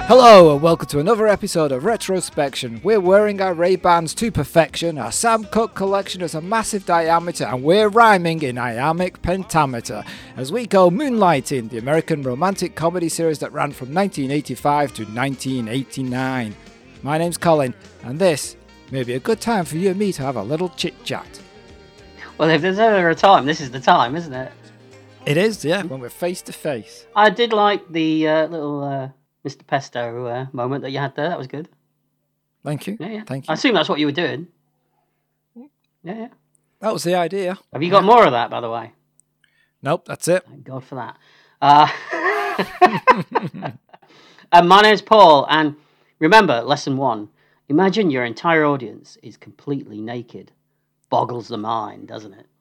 Hello and welcome to another episode of Retrospection. We're wearing our Ray-Bans to perfection, our Sam Cooke collection is a massive diameter, and we're rhyming in iambic pentameter as we go moonlighting, the American romantic comedy series that ran from 1985 to 1989. My name's Colin, and this may be a good time for you and me to have a little chit-chat. Well, if there's ever a time, this is the time, isn't it? It is, yeah, when we're face to face. I did like the little Mr. Pesto moment that you had there. That was good. Thank you. Yeah. Thank you. I assume that's what you were doing. Yeah. That was the idea. Have you got more of that, by the way? Nope, that's it. Thank God for that. My name's Paul, and remember, lesson 1. Imagine your entire audience is completely naked. Boggles the mind, doesn't it?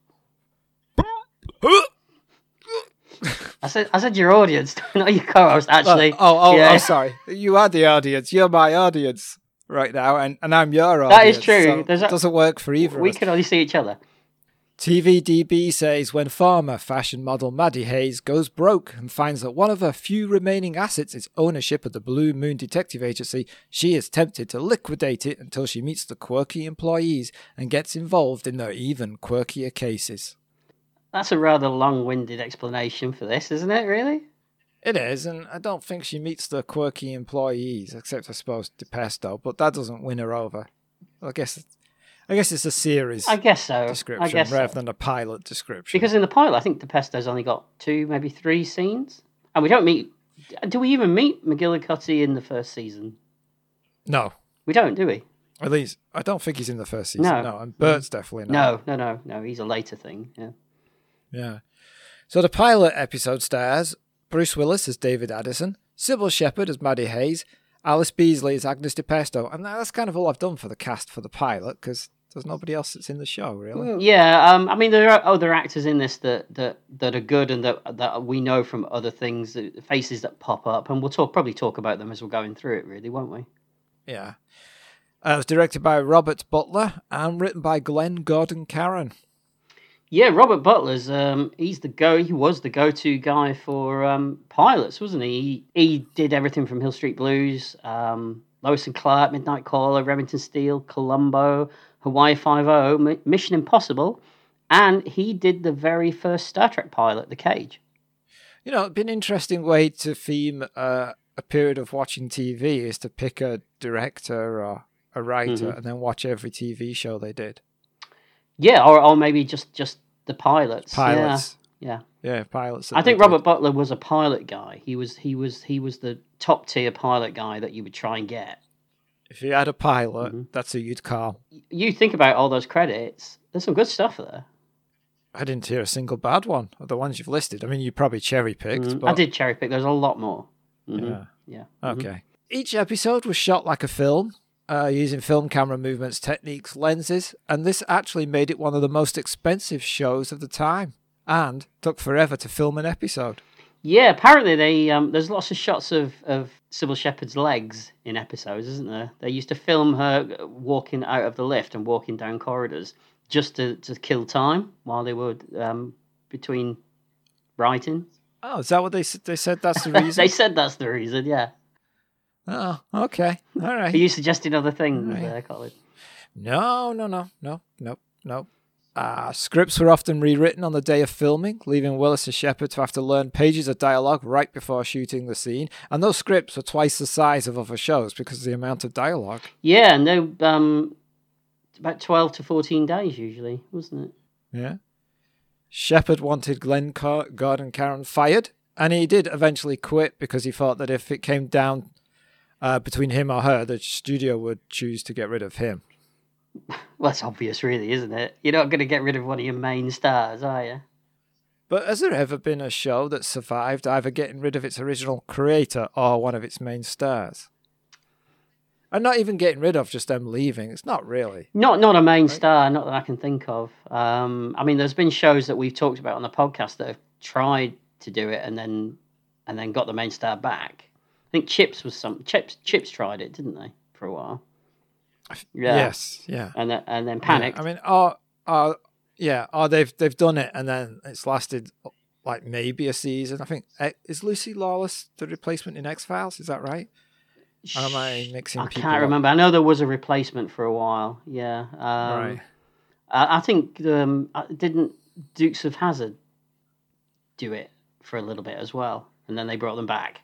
I said your audience, not your co-host, actually. Oh, sorry. You are the audience. You're my audience right now, and I'm your audience. That is true. So it doesn't work for either of us. We can only see each other. TVDB says when former fashion model Maddie Hayes goes broke and finds that one of her few remaining assets is ownership of the Blue Moon Detective Agency, she is tempted to liquidate it until she meets the quirky employees and gets involved in their even quirkier cases. That's a rather long-winded explanation for this, isn't it, really? It is, and I don't think she meets the quirky employees, except I suppose DePesto, but that doesn't win her over. I guess it's a series description rather than a pilot description. Because in the pilot, I think DePesto's only got 2, maybe 3 scenes. And we don't meet... Do we even meet McGillicuddy in the first season? No. We don't, do we? At least, I don't think he's in the first season. No, and Bert's definitely not. No, he's a later thing, yeah. Yeah. So the pilot episode stars Bruce Willis as David Addison, Sybil Shepherd as Maddie Hayes, Alice Beasley as Agnes DePesto, and that's kind of all I've done for the cast for the pilot, because there's nobody else that's in the show, really. Yeah, I mean, there are other actors in this that are good and that we know from other things, faces that pop up, and we'll probably talk about them as we're going through it, really, won't we? Yeah. It was directed by Robert Butler and written by Glenn Gordon Caron. Yeah, Robert Butler's he was the go-to guy for pilots, wasn't he? He did everything from Hill Street Blues, Lois and Clark, Midnight Caller, Remington Steele, Columbo, Hawaii Five-0, Mission Impossible, and he did the very first Star Trek pilot, The Cage. You know, it'd be an interesting way to theme a period of watching TV is to pick a director or a writer and then watch every TV show they did. Yeah, or maybe just the pilots. Yeah, pilots. I think Robert Butler was a pilot guy. He was the top tier pilot guy that you would try and get. If you had a pilot, that's who you'd call. You think about all those credits. There's some good stuff there. I didn't hear a single bad one of the ones you've listed. I mean, you probably cherry picked. But... I did cherry pick. There's a lot more. Yeah. Okay. Each episode was shot like a film. Using film camera movements, techniques, lenses, and this actually made it one of the most expensive shows of the time, and took forever to film an episode. Yeah, apparently there's lots of shots of Sybil Shepherd's legs in episodes, isn't there? They used to film her walking out of the lift and walking down corridors just to kill time while they were between writing. Oh, is that what they said? That's the reason? They said that's the reason, yeah. Oh, okay. All right. Are you suggesting other things there, Colin? No. Scripts were often rewritten on the day of filming, leaving Willis and Shepherd to have to learn pages of dialogue right before shooting the scene. And those scripts were twice the size of other shows because of the amount of dialogue. Yeah, and they about 12 to 14 days usually, wasn't it? Yeah. Shepherd wanted Glenn Gordon Caron fired, and he did eventually quit because he thought that if it came down between him or her, the studio would choose to get rid of him. Well, that's obvious, really, isn't it? You're not going to get rid of one of your main stars, are you? But has there ever been a show that survived either getting rid of its original creator or one of its main stars? And not even getting rid of, just them leaving. It's not really. Not a main star, not that I can think of. I mean, there's been shows that we've talked about on the podcast that have tried to do it and then got the main star back. I think Chips Chips tried it, didn't they, for a while? Yeah. Yes, yeah. And then panicked. Yeah. I mean, they've done it and then it's lasted like maybe a season. I think is Lucy Lawless the replacement in X-Files? Is that right? Or am I mixing I people can't up? remember. I know there was a replacement for a while. Yeah. Right. I think didn't Dukes of Hazzard do it for a little bit as well, and then they brought them back.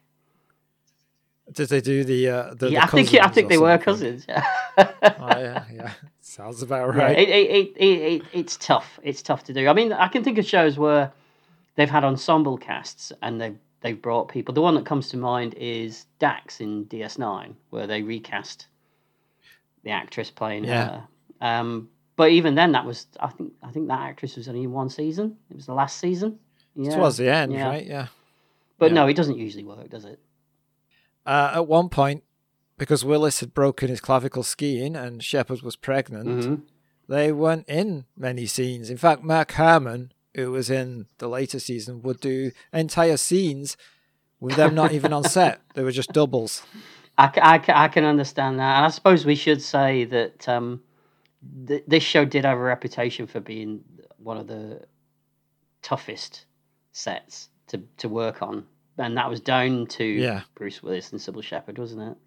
Did they do the Yeah, I think cousins or they were something? cousins. Yeah. Oh yeah. Sounds about Yeah, right. it's tough. It's tough to do. I mean, I can think of shows where they've had ensemble casts and they've brought people. The one that comes to mind is Dax in DS9, where they recast the actress playing her. But even then, that was I think that actress was only in one season. It was the last season. Yeah, Towards the end, yeah. right? Yeah. But Yeah. no, it doesn't usually work, does it? At one point, because Willis had broken his clavicle skiing and Shepard was pregnant, Mm-hmm. they weren't in many scenes. In fact, Mark Harmon, who was in the later season, would do entire scenes with them not even on set. They were just doubles. I can understand that. And I suppose we should say that this show did have a reputation for being one of the toughest sets to work on. And that was down to Bruce Willis and Sybil Shepherd, wasn't it?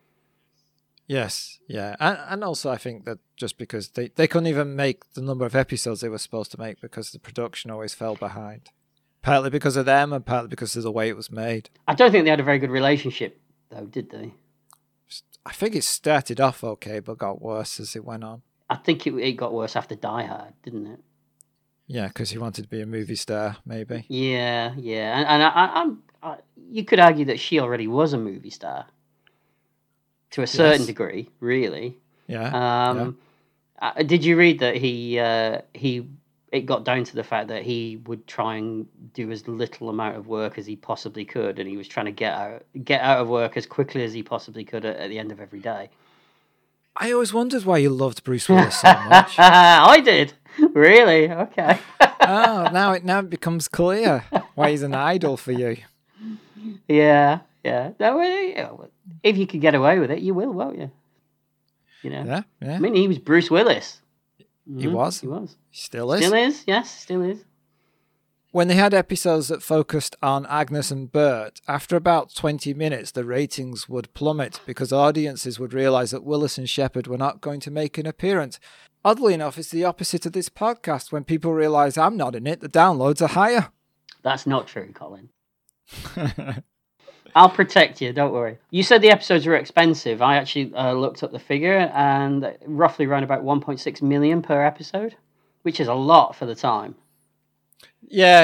Yes, yeah. And also I think that just because they couldn't even make the number of episodes they were supposed to make because the production always fell behind. Partly because of them and partly because of the way it was made. I don't think they had a very good relationship, though, did they? I think it started off okay, but got worse as it went on. I think it got worse after Die Hard, didn't it? Yeah, because he wanted to be a movie star, maybe. Yeah. And you could argue that she already was a movie star to a certain degree, really. Yeah. Did you read that it got down to the fact that he would try and do as little amount of work as he possibly could, and he was trying to get out of work as quickly as he possibly could at the end of every day? I always wondered why you loved Bruce Willis so much. I did. Really? Okay. Now it becomes clear why he's an idol for you. Yeah. No, if you could get away with it, you will, won't you? You know. Yeah. I mean, he was Bruce Willis. He was. He was. Still is. Still is. Yes, still is. When they had episodes that focused on Agnes and Bert, after about 20 minutes, the ratings would plummet because audiences would realise that Willis and Shepard were not going to make an appearance. Oddly enough, it's the opposite of this podcast. When people realise I'm not in it, the downloads are higher. That's not true, Colin. I'll protect you, don't worry. You said the episodes were expensive. I actually looked up the figure, and roughly around about 1.6 million per episode, which is a lot for the time. Yeah,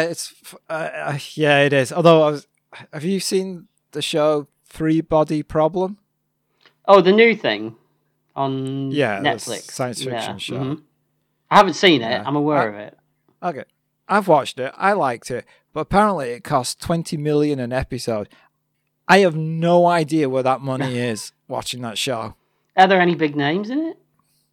it is. Although, have you seen the show Three Body Problem? Oh, the new thing on Netflix. The science fiction show. Mm-hmm. I haven't seen it. I'm aware of it. Okay, I've watched it. I liked it, but apparently it costs 20 million an episode. I have no idea where that money is watching that show. Are there any big names in it?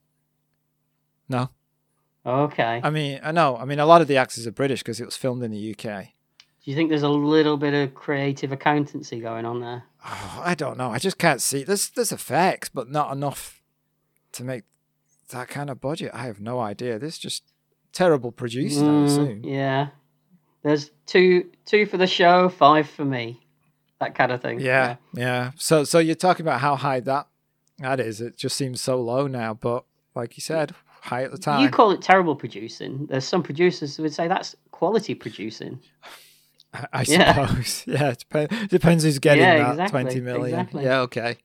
No. Okay. I mean, I know. I mean, a lot of the actors are British because it was filmed in the UK. Do you think there's a little bit of creative accountancy going on there? Oh, I don't know. I just can't see. There's effects, but not enough to make that kind of budget. I have no idea. This is just terrible producing, I assume. Yeah. There's two for the show, 5 for me. That kind of thing. Yeah. So you're talking about how high that is. It just seems so low now, but like you said, high at the time. You call it terrible producing. There's some producers who would say that's quality producing. I suppose. Yeah, it depends who's getting that exactly, 20 million. Exactly. Yeah, okay.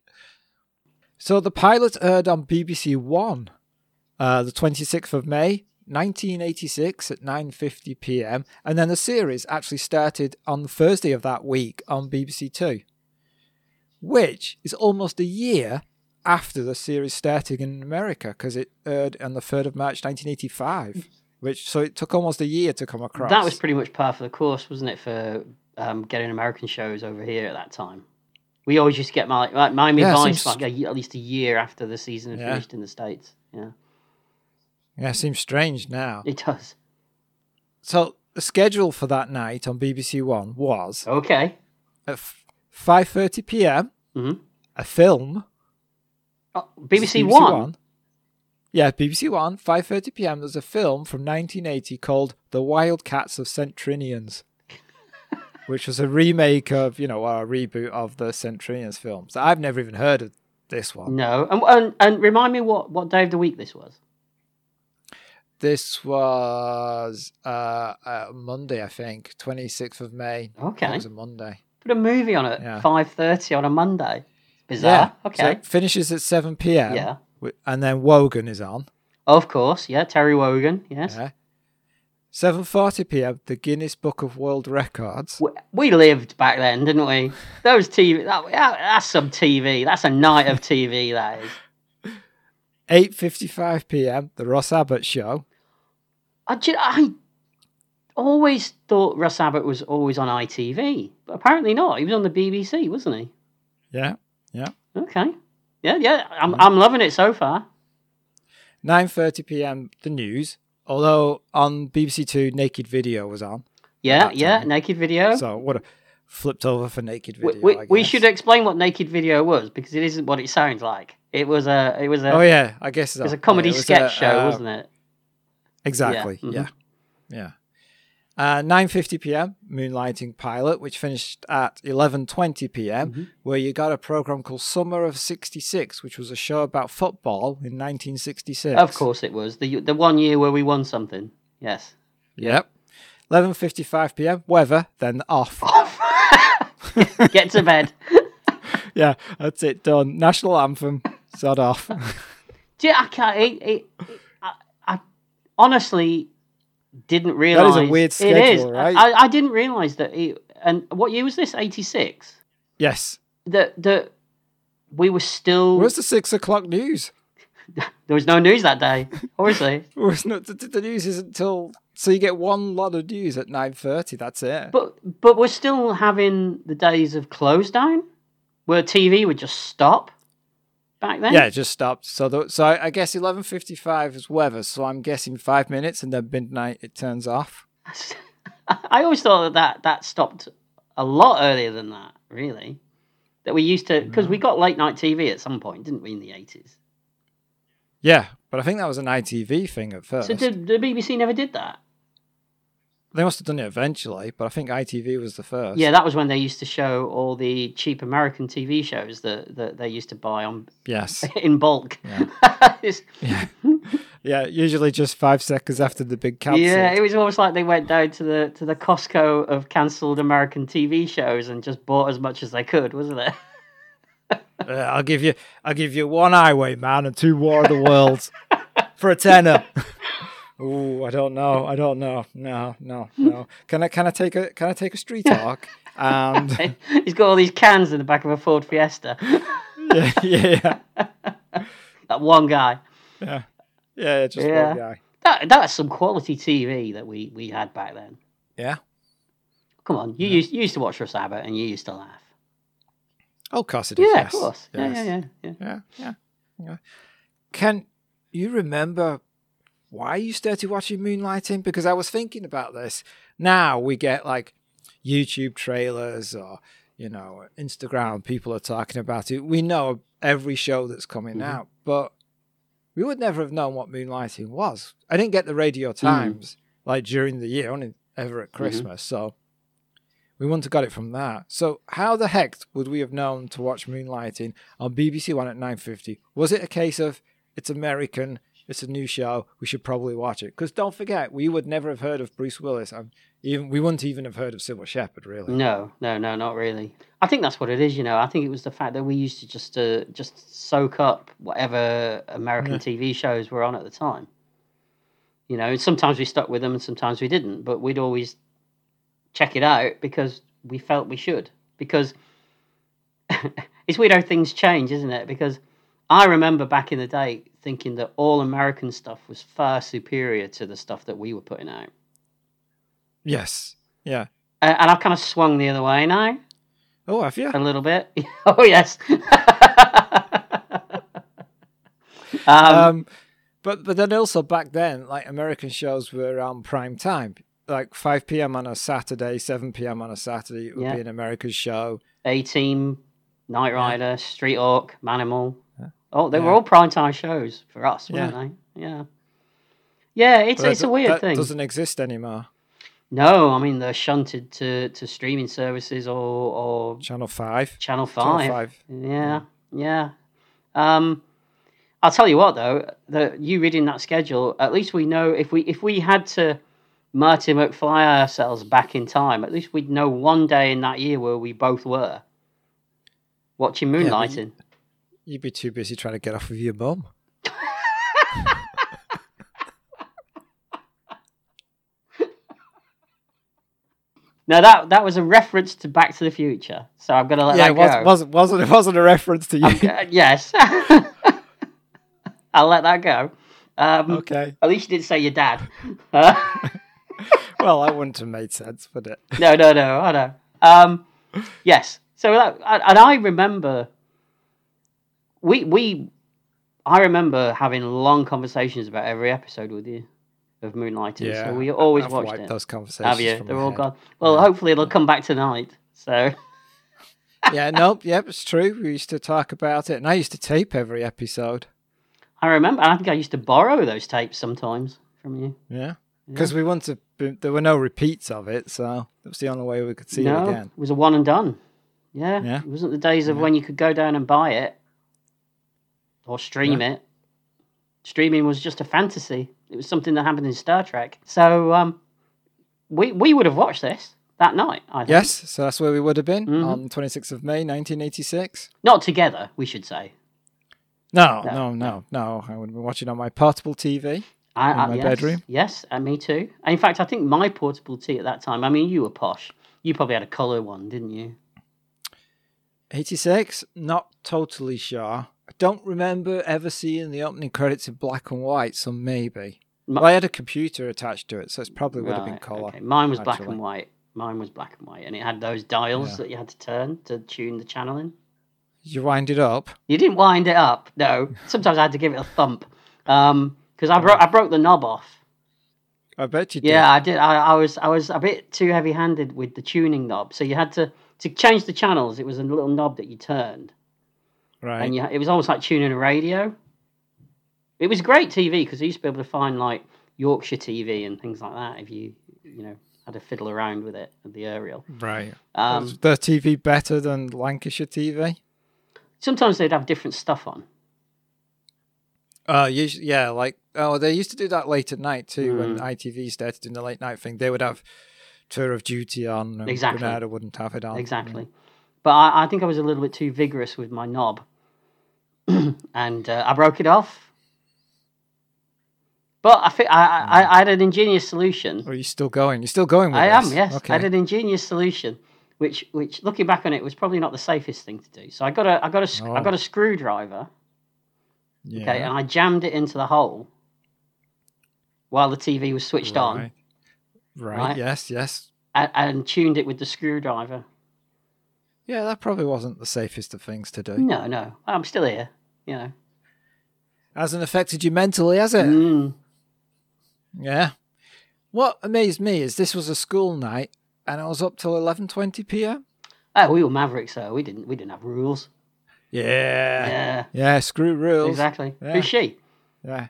So the pilot aired on BBC One the 26th of May, 1986 at 9:50 p.m. And then the series actually started on the Thursday of that week on BBC Two, which is almost a year after the series started in America because it aired on the 3rd of March 1985. So it took almost a year to come across. That was pretty much par for the course, wasn't it, for getting American shows over here at that time? We always used to get Miami Vice at least a year after the season had finished in the States. Yeah. Yeah, it seems strange now. It does. So the schedule for that night on BBC One was at 5:30 p.m. A film. BBC One. Yeah, BBC One, 5:30 p.m. There's a film from 1980 called The Wildcats of St. Trinians. which was a remake of, or a reboot of the St. Trinian's films. I've never even heard of this one. No. And remind me what day of the week this was. This was Monday, I think, 26th of May. Okay. It was a Monday. Put a movie on at 5:30 on a Monday. Bizarre. Yeah. Okay. So it finishes at 7 p.m. Yeah. And then Wogan is on. Of course, yeah. Terry Wogan, yes. Yeah. 7:40 p.m. The Guinness Book of World Records. We lived back then, didn't we? Those TV, that's some TV. That's a night of TV, that is. 8:55 p.m. The Ross Abbott Show. I always thought Russ Abbott was always on ITV, but apparently not. He was on the BBC, wasn't he? Yeah. Okay. Yeah. I'm loving it so far. 9:30 p.m. The News. Although on BBC Two, Naked Video was on. Yeah. Naked Video. So would have flipped over for Naked Video. We should explain what Naked Video was, because it isn't what it sounds like. It was a. Oh yeah, I guess so. It was a comedy sketch show, wasn't it? Exactly. Yeah. Mm-hmm. Yeah. 9:50 p.m. Moonlighting pilot, which finished at 11:20 p.m. Where you got a program called Summer of '66, which was a show about football in 1966. Of course, it was the 1 year where we won something. Yes. Yep. 11:55 p.m. Weather, then off. Get to bed. Yeah, that's it. Done. National anthem. Sod off. I honestly didn't realise. That is a weird schedule, it is. right? I didn't realise that. And what year was this? 86. Yes. That we were still. Where's the 6 o'clock news? There was no news that day, obviously. The news isn't until. So you get one lot of news at 9:30. That's it. But we're still having the days of close down, where TV would just stop. Back then? Yeah, it just stopped. So I guess 11:55 is weather. So I'm guessing 5 minutes, and then midnight it turns off. I always thought that stopped a lot earlier than that. Really, that we used to, because we got late night TV at some point, didn't we, in the 80s? Yeah, but I think that was an ITV thing at first. So the BBC never did that. They must have done it eventually, but I think ITV was the first. Yeah, that was when they used to show all the cheap American TV shows that they used to buy on in bulk. Yeah. Yeah, usually just 5 seconds after the big cancel. Yeah, it was almost like they went down to the Costco of cancelled American TV shows and just bought as much as they could, wasn't it? I'll give you 1 Highway Man and 2 War of the Worlds for a tenner. Ooh, I don't know. No. Can I take a street talk? And he's got all these cans in the back of a Ford Fiesta. Yeah. That one guy. Yeah, just one guy. That's some quality TV that we had back then. Yeah. Come on, you used to watch Russ Abbott and you used to laugh. Oh, of course it is. Yeah, yes. of course. Yes. Yeah. Can you remember why you started watching Moonlighting? Because I was thinking about this. Now we get like YouTube trailers or, Instagram, people are talking about it. We know every show that's coming out, but we would never have known what Moonlighting was. I didn't get the Radio Times like during the year, only ever at Christmas. So we wouldn't have got it from that. So how the heck would we have known to watch Moonlighting on BBC One at 9:50? Was it a case of it's American, it's a new show, we should probably watch it? Because don't forget, we would never have heard of Bruce Willis. We wouldn't even have heard of Sybil Shepherd, really. No, not really. I think that's what it is, I think it was the fact that we used to just soak up whatever American TV shows were on at the time. Sometimes we stuck with them and sometimes we didn't, but we'd always check it out because we felt we should. Because it's weird how things change, isn't it? Because I remember back in the day thinking that all American stuff was far superior to the stuff that we were putting out. Yes. Yeah. And I've kind of swung the other way now. Oh, have you? A little bit. Oh, yes. But then also back then, like American shows were on prime time. Like 5 p.m. on a Saturday, 7 p.m. on a Saturday, it would be an American show. A-Team, Knight Rider, Street Hawk, Manimal. Oh, they were all primetime shows for us, weren't they? Yeah. Yeah, it's a weird thing. That doesn't exist anymore. No, I mean they're shunted to streaming services or Channel 5. Channel Channel 5. 5. Yeah. I'll tell you what though, you reading that schedule, at least we know if we had to Marty McFly ourselves back in time, at least we'd know one day in that year where we both were watching Moonlighting. You'd be too busy trying to get off with your mum. Now that was a reference to Back to the Future, so I'm gonna let that go. It wasn't a reference to you. Yes, I'll let that go. Okay. At least you didn't say your dad. Well, that wouldn't have made sense, would it? No, I know. Yes. So I remember I remember having long conversations about every episode with you of Moonlighting. Yeah, so we always I've watched wiped it. those conversations. Have you? From They're my all head. gone. Well, hopefully it'll come back tonight. So Yeah, nope, yep, it's true. We used to talk about it, and I used to tape every episode. I remember. I think I used to borrow those tapes sometimes from you. Yeah, because we wanted to. There were no repeats of it, so that was the only way we could see it again. It was a one and done. Yeah. It wasn't the days of when you could go down and buy it or stream it. Streaming was just a fantasy. It was something that happened in Star Trek. So we would have watched this that night, I think. Yes, so that's where we would have been on the 26th of May, 1986. Not together, we should say. No. I would have been watching on my portable TV in my bedroom. Yes, and me too. In fact, I think my portable TV at that time, I mean, you were posh. You probably had a colour one, didn't you? 86? Not totally sure. I don't remember ever seeing the opening credits in black and white, so maybe. Well, I had a computer attached to it, so it probably would have been colour. Okay. Mine was black and white. And it had those dials that you had to turn to tune the channel in. Did you wind it up? You didn't wind it up, no. Sometimes I had to give it a thump because I broke the knob off. I bet you did. Yeah, I did. I was a bit too heavy-handed with the tuning knob, so you had to change the channels. It was a little knob that you turned, right? And it was almost like tuning a radio. It was great TV because you used to be able to find like Yorkshire TV and things like that if you had to fiddle around with it at the aerial. Right. Was the TV better than Lancashire TV? Sometimes they'd have different stuff on. They used to do that late at night too. When ITV started doing the late night thing, they would have Tour of Duty on. And exactly. Granada wouldn't have it on. Exactly. But I think I was a little bit too vigorous with my knob, and I broke it off. But I had an ingenious solution. Are you still going? You're still going with this? I am, yes. Okay. I had an ingenious solution, which looking back on it was probably not the safest thing to do. So I got a screwdriver. Yeah. Okay, and I jammed it into the hole while the TV was switched on. Right. Yes. And tuned it with the screwdriver. Yeah, that probably wasn't the safest of things to do. No. I'm still here, Hasn't affected you mentally, has it? Yeah. What amazed me is this was a school night and I was up till 11:20 p.m. Oh, we were mavericks, so we didn't have rules. Yeah, screw rules. Exactly. Yeah. Who's she? Yeah.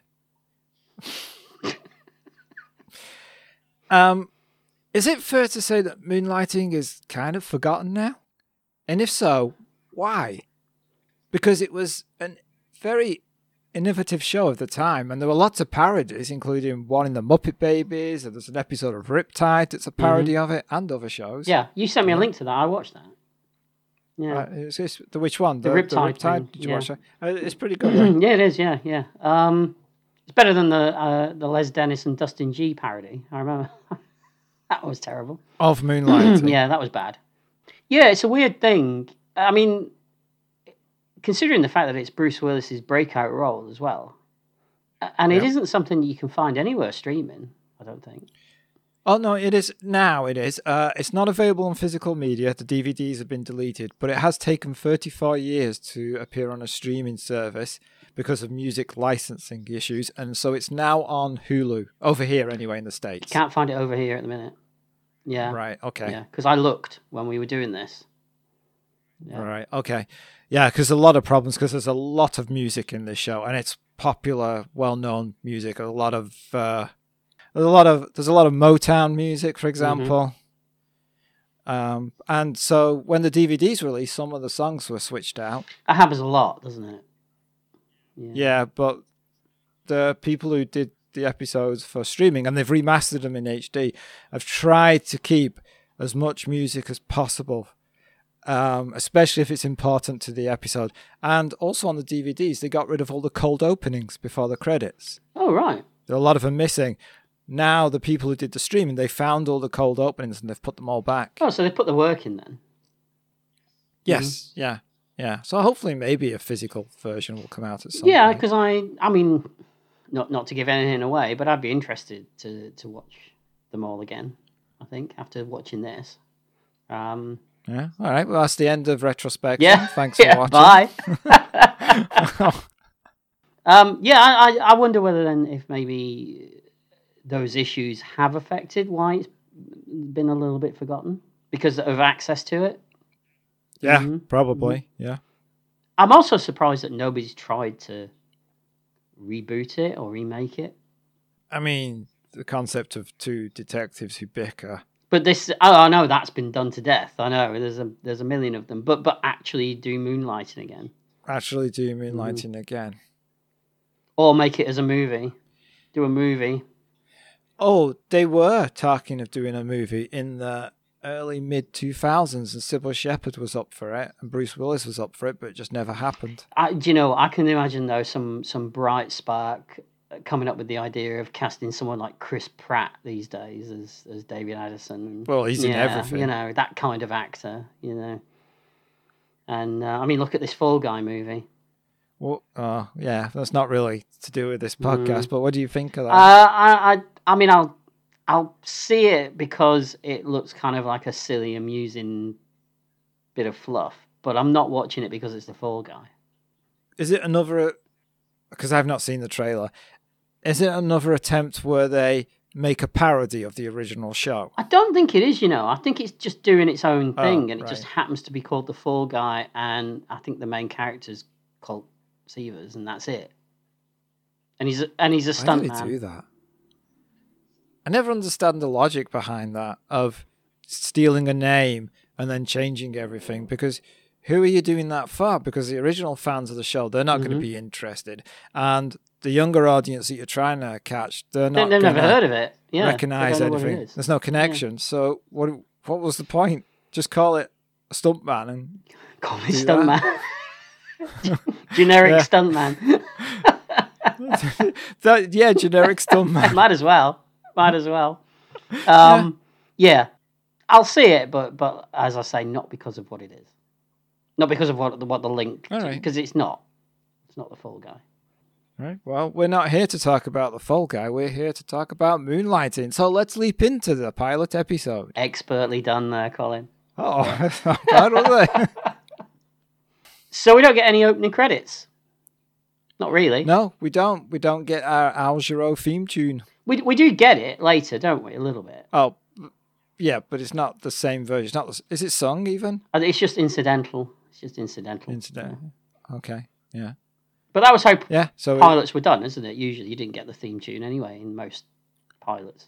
Is it fair to say that Moonlighting is kind of forgotten now? And if so, why? Because it was a very innovative show of the time, and there were lots of parodies, including one in the Muppet Babies, and there's an episode of Riptide that's a parody of it, and other shows. Yeah, you sent me a link to that. I watched that. Yeah. Which one? The Riptide. Did you watch that? It's pretty good. Right? Yeah, it is. Yeah. It's better than the Les Dennis and Dustin G parody. I remember that was terrible. Of Moonlighting. Yeah, that was bad. Yeah, it's a weird thing. I mean, considering the fact that it's Bruce Willis's breakout role as well, and it isn't something you can find anywhere streaming. I don't think. Oh, no, it is. Now it is. It's not available on physical media. The DVDs have been deleted, but it has taken 34 years to appear on a streaming service because of music licensing issues. And so it's now on Hulu, over here anyway, in the States. Can't find it over here at the minute. Yeah. Right, okay. Yeah, because I looked when we were doing this. Yeah. Right, okay. Yeah, because a lot of problems, because there's a lot of music in this show, and it's popular, well-known music, a lot of there's a lot of Motown music, for example. And so when the DVDs released, some of the songs were switched out. That happens a lot, doesn't it? Yeah, but the people who did the episodes for streaming, and they've remastered them in HD, have tried to keep as much music as possible, especially if it's important to the episode. And also on the DVDs, they got rid of all the cold openings before the credits. Oh, right. There are a lot of them missing. Now the people who did the streaming, they found all the cold openings and they've put them all back. Oh, so they put the work in then? Yes, yeah. So hopefully maybe a physical version will come out at some point. Yeah, because I mean, not to give anything away, but I'd be interested to watch them all again, I think, after watching this. Yeah, all right. Well, that's the end of Retrospection. Yeah. Thanks for watching. Bye. I wonder whether then if maybe those issues have affected why it's been a little bit forgotten because of access to it. Yeah, probably. Yeah. I'm also surprised that nobody's tried to reboot it or remake it. I mean, the concept of two detectives who bicker. But this, I know that's been done to death. I know there's a million of them. But actually do Moonlighting again. Actually do Moonlighting again. Or make it as a movie. Do a movie. Oh, they were talking of doing a movie in the early mid-2000s, and Sybil Shepherd was up for it, and Bruce Willis was up for it, but it just never happened. I can imagine though some bright spark coming up with the idea of casting someone like Chris Pratt these days as David Addison. Well, he's in everything. That kind of actor, And I mean, look at this Fall Guy movie. Well, yeah, that's not really to do with this podcast, but what do you think of that? I mean, I'll see it because it looks kind of like a silly, amusing bit of fluff, but I'm not watching it because it's the Fall Guy. Is it another, because I've not seen the trailer, is it another attempt where they make a parody of the original show? I don't think it is, I think it's just doing its own thing, and it right. just happens to be called the Fall Guy, and I think the main character's called Severs, and that's it. And he's a stuntman. Why do they do that? I never understand the logic behind that, of stealing a name and then changing everything, because who are you doing that for? Because the original fans of the show, they're not going to be interested. And the younger audience that you're trying to catch, they've never heard of it. Yeah, recognize anything. There's no connection. Yeah. So what was the point? Just call it a stuntman and call me stuntman. Generic stuntman. Generic stuntman. Might as well. Yeah, I'll see it, but as I say, not because of what it is, not because of what the link, because it's not the Fall Guy. Right. Well, we're not here to talk about the Fall Guy. We're here to talk about Moonlighting. So let's leap into the pilot episode. Expertly done there, Colin. Oh, how bad was it? So we don't get any opening credits. Not really. No, we don't. We don't get our Al Jarreau theme tune. We do get it later, don't we? A little bit. Oh, yeah, but it's not the same version. It's not. Is it sung even? It's just incidental. Incidental. Okay. Yeah. But that was how so pilots were done, isn't it? Usually you didn't get the theme tune anyway in most pilots.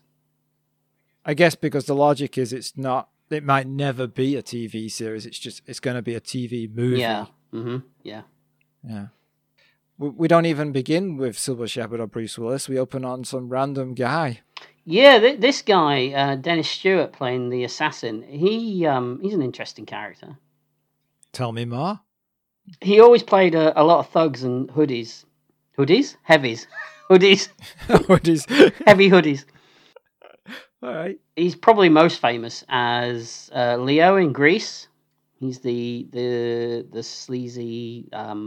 I guess because the logic is it might never be a TV series. It's going to be a TV movie. Yeah. Mm-hmm. Yeah. Yeah. We don't even begin with Sybil Shepherd or Bruce Willis. We open on some random guy. Yeah, this guy, Dennis Stewart, playing the assassin. He's an interesting character. Tell me more. He always played a lot of thugs and hoodies. Hoodies? Heavies. Hoodies. Hoodies. Heavy hoodies. All right. He's probably most famous as Leo in Grease. He's the sleazy...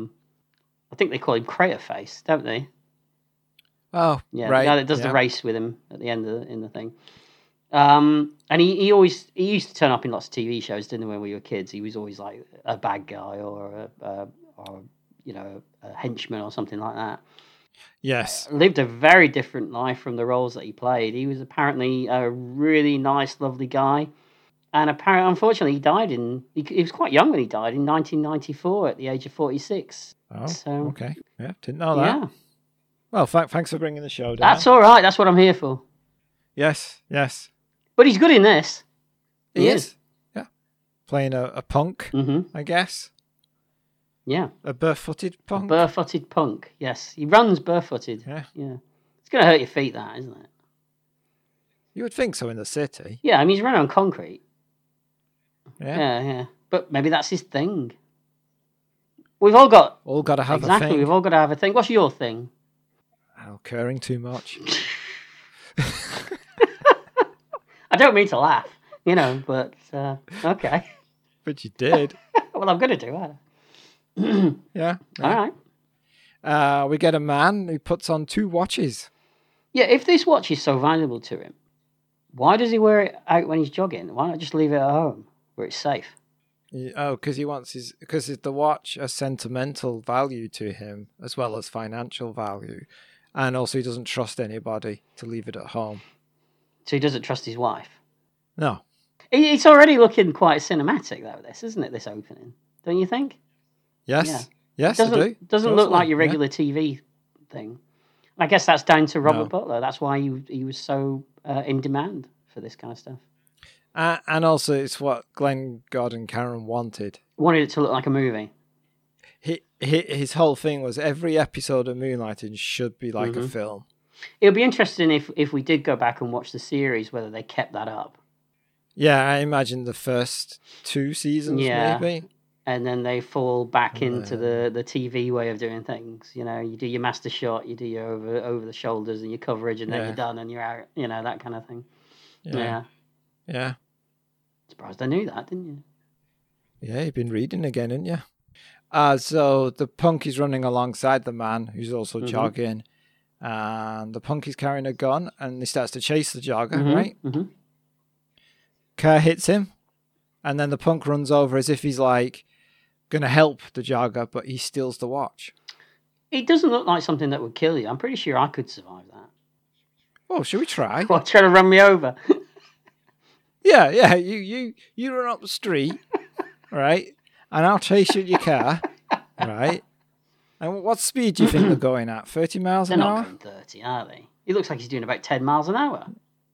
I think they call him Crater Face, don't they? Oh, yeah, right. The guy that does the race with him at the end in the thing. And he used to turn up in lots of TV shows, didn't he? When we were kids, he was always like a bad guy or a henchman or something like that. Yes, lived a very different life from the roles that he played. He was apparently a really nice, lovely guy. And apparently, unfortunately, he died he was quite young when he died in 1994 at the age of 46. Oh, so, okay. Yeah, didn't know that. Yeah. Well, thanks for bringing the show down. That's all right. That's what I'm here for. Yes. But he's good in this. He is. Yeah. Playing a punk, Mm-hmm. I guess. Yeah. A barefooted punk. Barefooted punk, yes. He runs barefooted. Yeah. It's going to hurt your feet, that, isn't it? You would think so in the city. Yeah, I mean, he's running on concrete. Yeah. Yeah. But maybe that's his thing. We've all got... All got to have a Exactly, thing. we've all got to have a thing. What's your thing? Oh, caring too much. I don't mean to laugh, but okay. But you did. Well, I'm going to do it. Yeah. All right. We get a man who puts on 2 watches. Yeah, if this watch is so valuable to him, why does he wear it out when he's jogging? Why not just leave it at home where it's safe? Because he wants because the watch has sentimental value to him as well as financial value, and also he doesn't trust anybody to leave it at home. So he doesn't trust his wife. No. It's already looking quite cinematic, though. This isn't it? This opening, don't you think? Yes. Yeah. Yes, Doesn't I do. doesn't look like your regular TV thing. I guess that's down to Robert No. Butler. That's why he was so in demand for this kind of stuff. And also, it's what Glenn Gordon Caron wanted. Wanted it to look like a movie. His whole thing was every episode of Moonlighting should be like a film. It'll be interesting if we did go back and watch the series, whether they kept that up. Yeah, I imagine the first 2 seasons, Yeah. maybe. And then they fall back into the TV way of doing things. You do your master shot, you do your over the shoulders and your coverage, and then you're done and you're out. That kind of thing. Yeah. Surprised I knew that, didn't you? Yeah, you've been reading again, haven't you? So the punk is running alongside the man who's also jogging. And the punk is carrying a gun and he starts to chase the jogger, right? Mm-hmm. Car hits him. And then the punk runs over as if he's like going to help the jogger, but he steals the watch. It doesn't look like something that would kill you. I'm pretty sure I could survive that. Oh, should we try? What, trying to run me over? Yeah. You run up the street, right? And I'll chase you in your car, right? And what speed do you think they're going at? 30 miles They're an not hour? going 30, are they? It looks like he's doing about 10 miles an hour.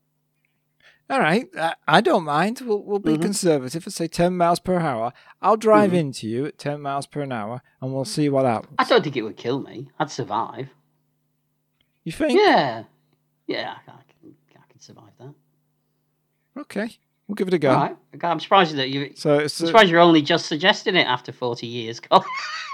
All right. I don't mind. We'll be conservative and say 10 miles per hour. I'll drive into you at 10 miles per hour and we'll see what happens. I don't think it would kill me. I'd survive. You think? Yeah, I can survive that. Okay. We'll give it a go. All right. I'm surprised that I'm surprised you're only just suggesting it after 40 years, Colin.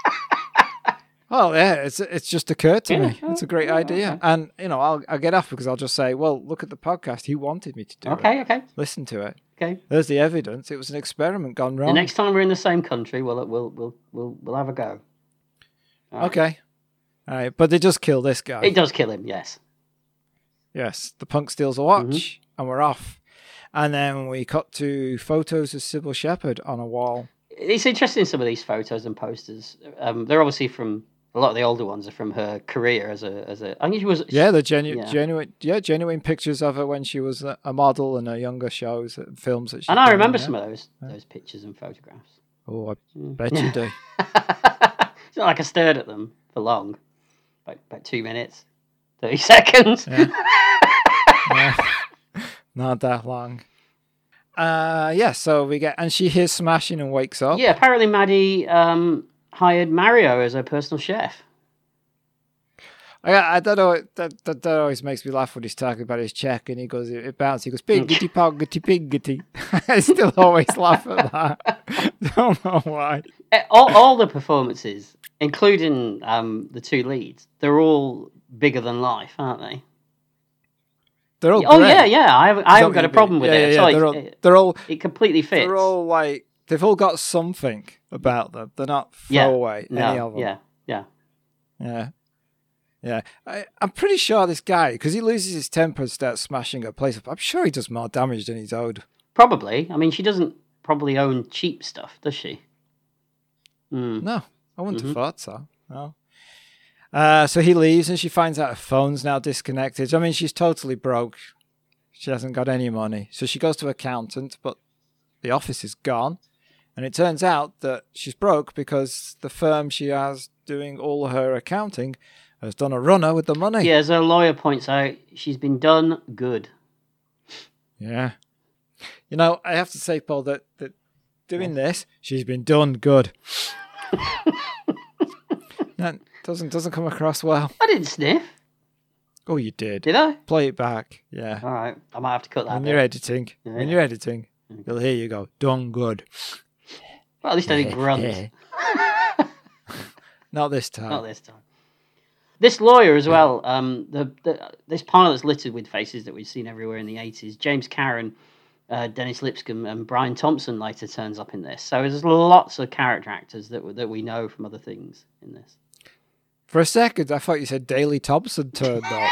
Oh yeah, it's just occurred to me. It's a great idea, okay. and I'll get off because I'll just say, well, look at the podcast. He wanted me to do it. Okay. Listen to it. Okay. There's the evidence. It was an experiment gone wrong. The next time we're in the same country, we'll have a go. All right. Okay. All right, but they just kill this guy. It does kill him, yes. Yes, the punk steals a watch, and we're off. And then we cut to photos of Sybil Shepherd on a wall. It's interesting, some of these photos and posters. They're obviously from, a lot of the older ones are from her career as a. I think she was. Yeah, the genuine pictures of her when she was a model in her younger shows, films that she. And I remember some of those pictures and photographs. Oh, I bet you do. It's not like I stared at them for long, about 2 minutes, 30 seconds. Yeah. Not that long. So we get, and she hears smashing and wakes up. Yeah, apparently Maddie hired Mario as her personal chef. I don't know. That always makes me laugh when he's talking about his check and he goes, it bounces. He goes, piggity poggity piggity. I still always laugh at that. Don't know why. All the performances, including the 2 leads, they're all bigger than life, aren't they? They're all great. yeah. I haven't got a problem with it. Yeah. They're all. It completely fits. They're all like, they've all got something about them. They're not throwaway. Any of them. Yeah. I'm pretty sure this guy, because he loses his temper and starts smashing her place up. I'm sure he does more damage than he's owed. Probably. I mean, she doesn't probably own cheap stuff, does she? No, I wouldn't have thought so. No. So he leaves and she finds out her phone's now disconnected. I mean, she's totally broke. She hasn't got any money. So she goes to an accountant, but the office is gone. And it turns out that she's broke because the firm she has doing all her accounting has done a runner with the money. Yeah, as her lawyer points out, she's been done good. Yeah. You know, I have to say, Paul, that doing this, she's been done good. That doesn't come across well. I didn't sniff. Oh, you did. Did I? Play it back. Yeah. All right. I might have to cut that. When bit. you're editing, Yeah. you'll hear you go, done good. Well, at least I didn't grunt. Not this time. Not this time. This lawyer as well. This pilot's littered with faces that we've seen everywhere in the 80s. James Karen, Dennis Lipscomb, and Brian Thompson later turns up in this. So there's lots of character actors that we know from other things in this. For a second, I thought you said Daley Thompson turned up.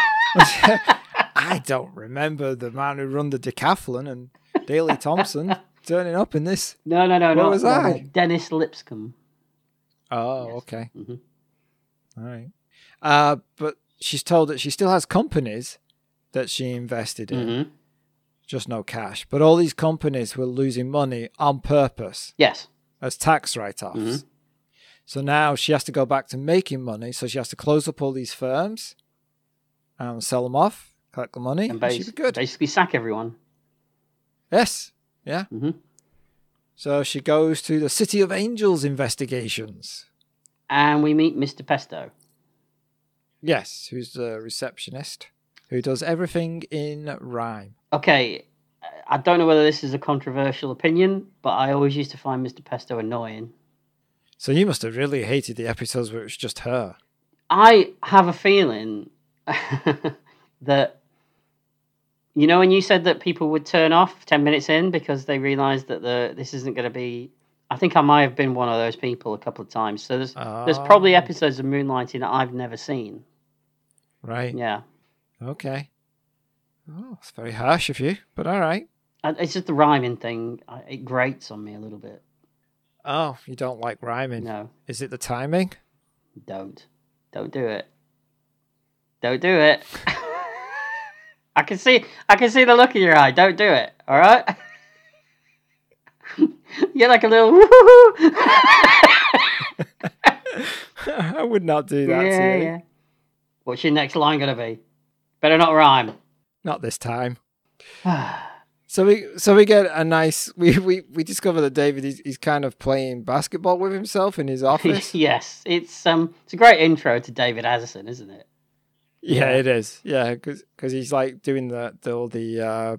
I don't remember the man who run the decathlon and Daley Thompson turning up in this. No. What was I? Dennis Lipscomb. Oh, Yes. okay. Mm-hmm. All right. But she's told that she still has companies that she invested in, Mm-hmm. just no cash. But all these companies were losing money on purpose Yes. as tax write-offs. Mhm. So now she has to go back to making money. So she has to close up all these firms and sell them off, collect the money, And and she'd be good. basically sack everyone. Yes. Yeah. Mm-hmm. So she goes to the City of Angels investigations. And we meet Mr. Pesto. Yes, who's the receptionist who does everything in rhyme. Okay, I don't know whether this is a controversial opinion, but I always used to find Mr. Pesto annoying. So you must have really hated the episodes where it was just her. I have a feeling that, you know, when you said that people would turn off 10 minutes in because they realised that this isn't going to be... I think I might have been one of those people a couple of times. So there's probably episodes of Moonlighting that I've never seen. Right. Yeah. Okay. Oh, it's very harsh of you, but all right. It's just the rhyming thing. It grates on me a little bit. Oh, you don't like rhyming? No, Is it the timing? don't do it. Don't do it. I can see the look in your eye. Don't do it. All right. You're like a little woo-hoo. I would not do that to you. Yeah. What's your next line gonna be? Better not rhyme. Not this time. So we get a nice we discover that David he's kind of playing basketball with himself in his office. Yes, it's a great intro to David Addison, isn't it? Yeah, it is. Yeah, because he's like doing all the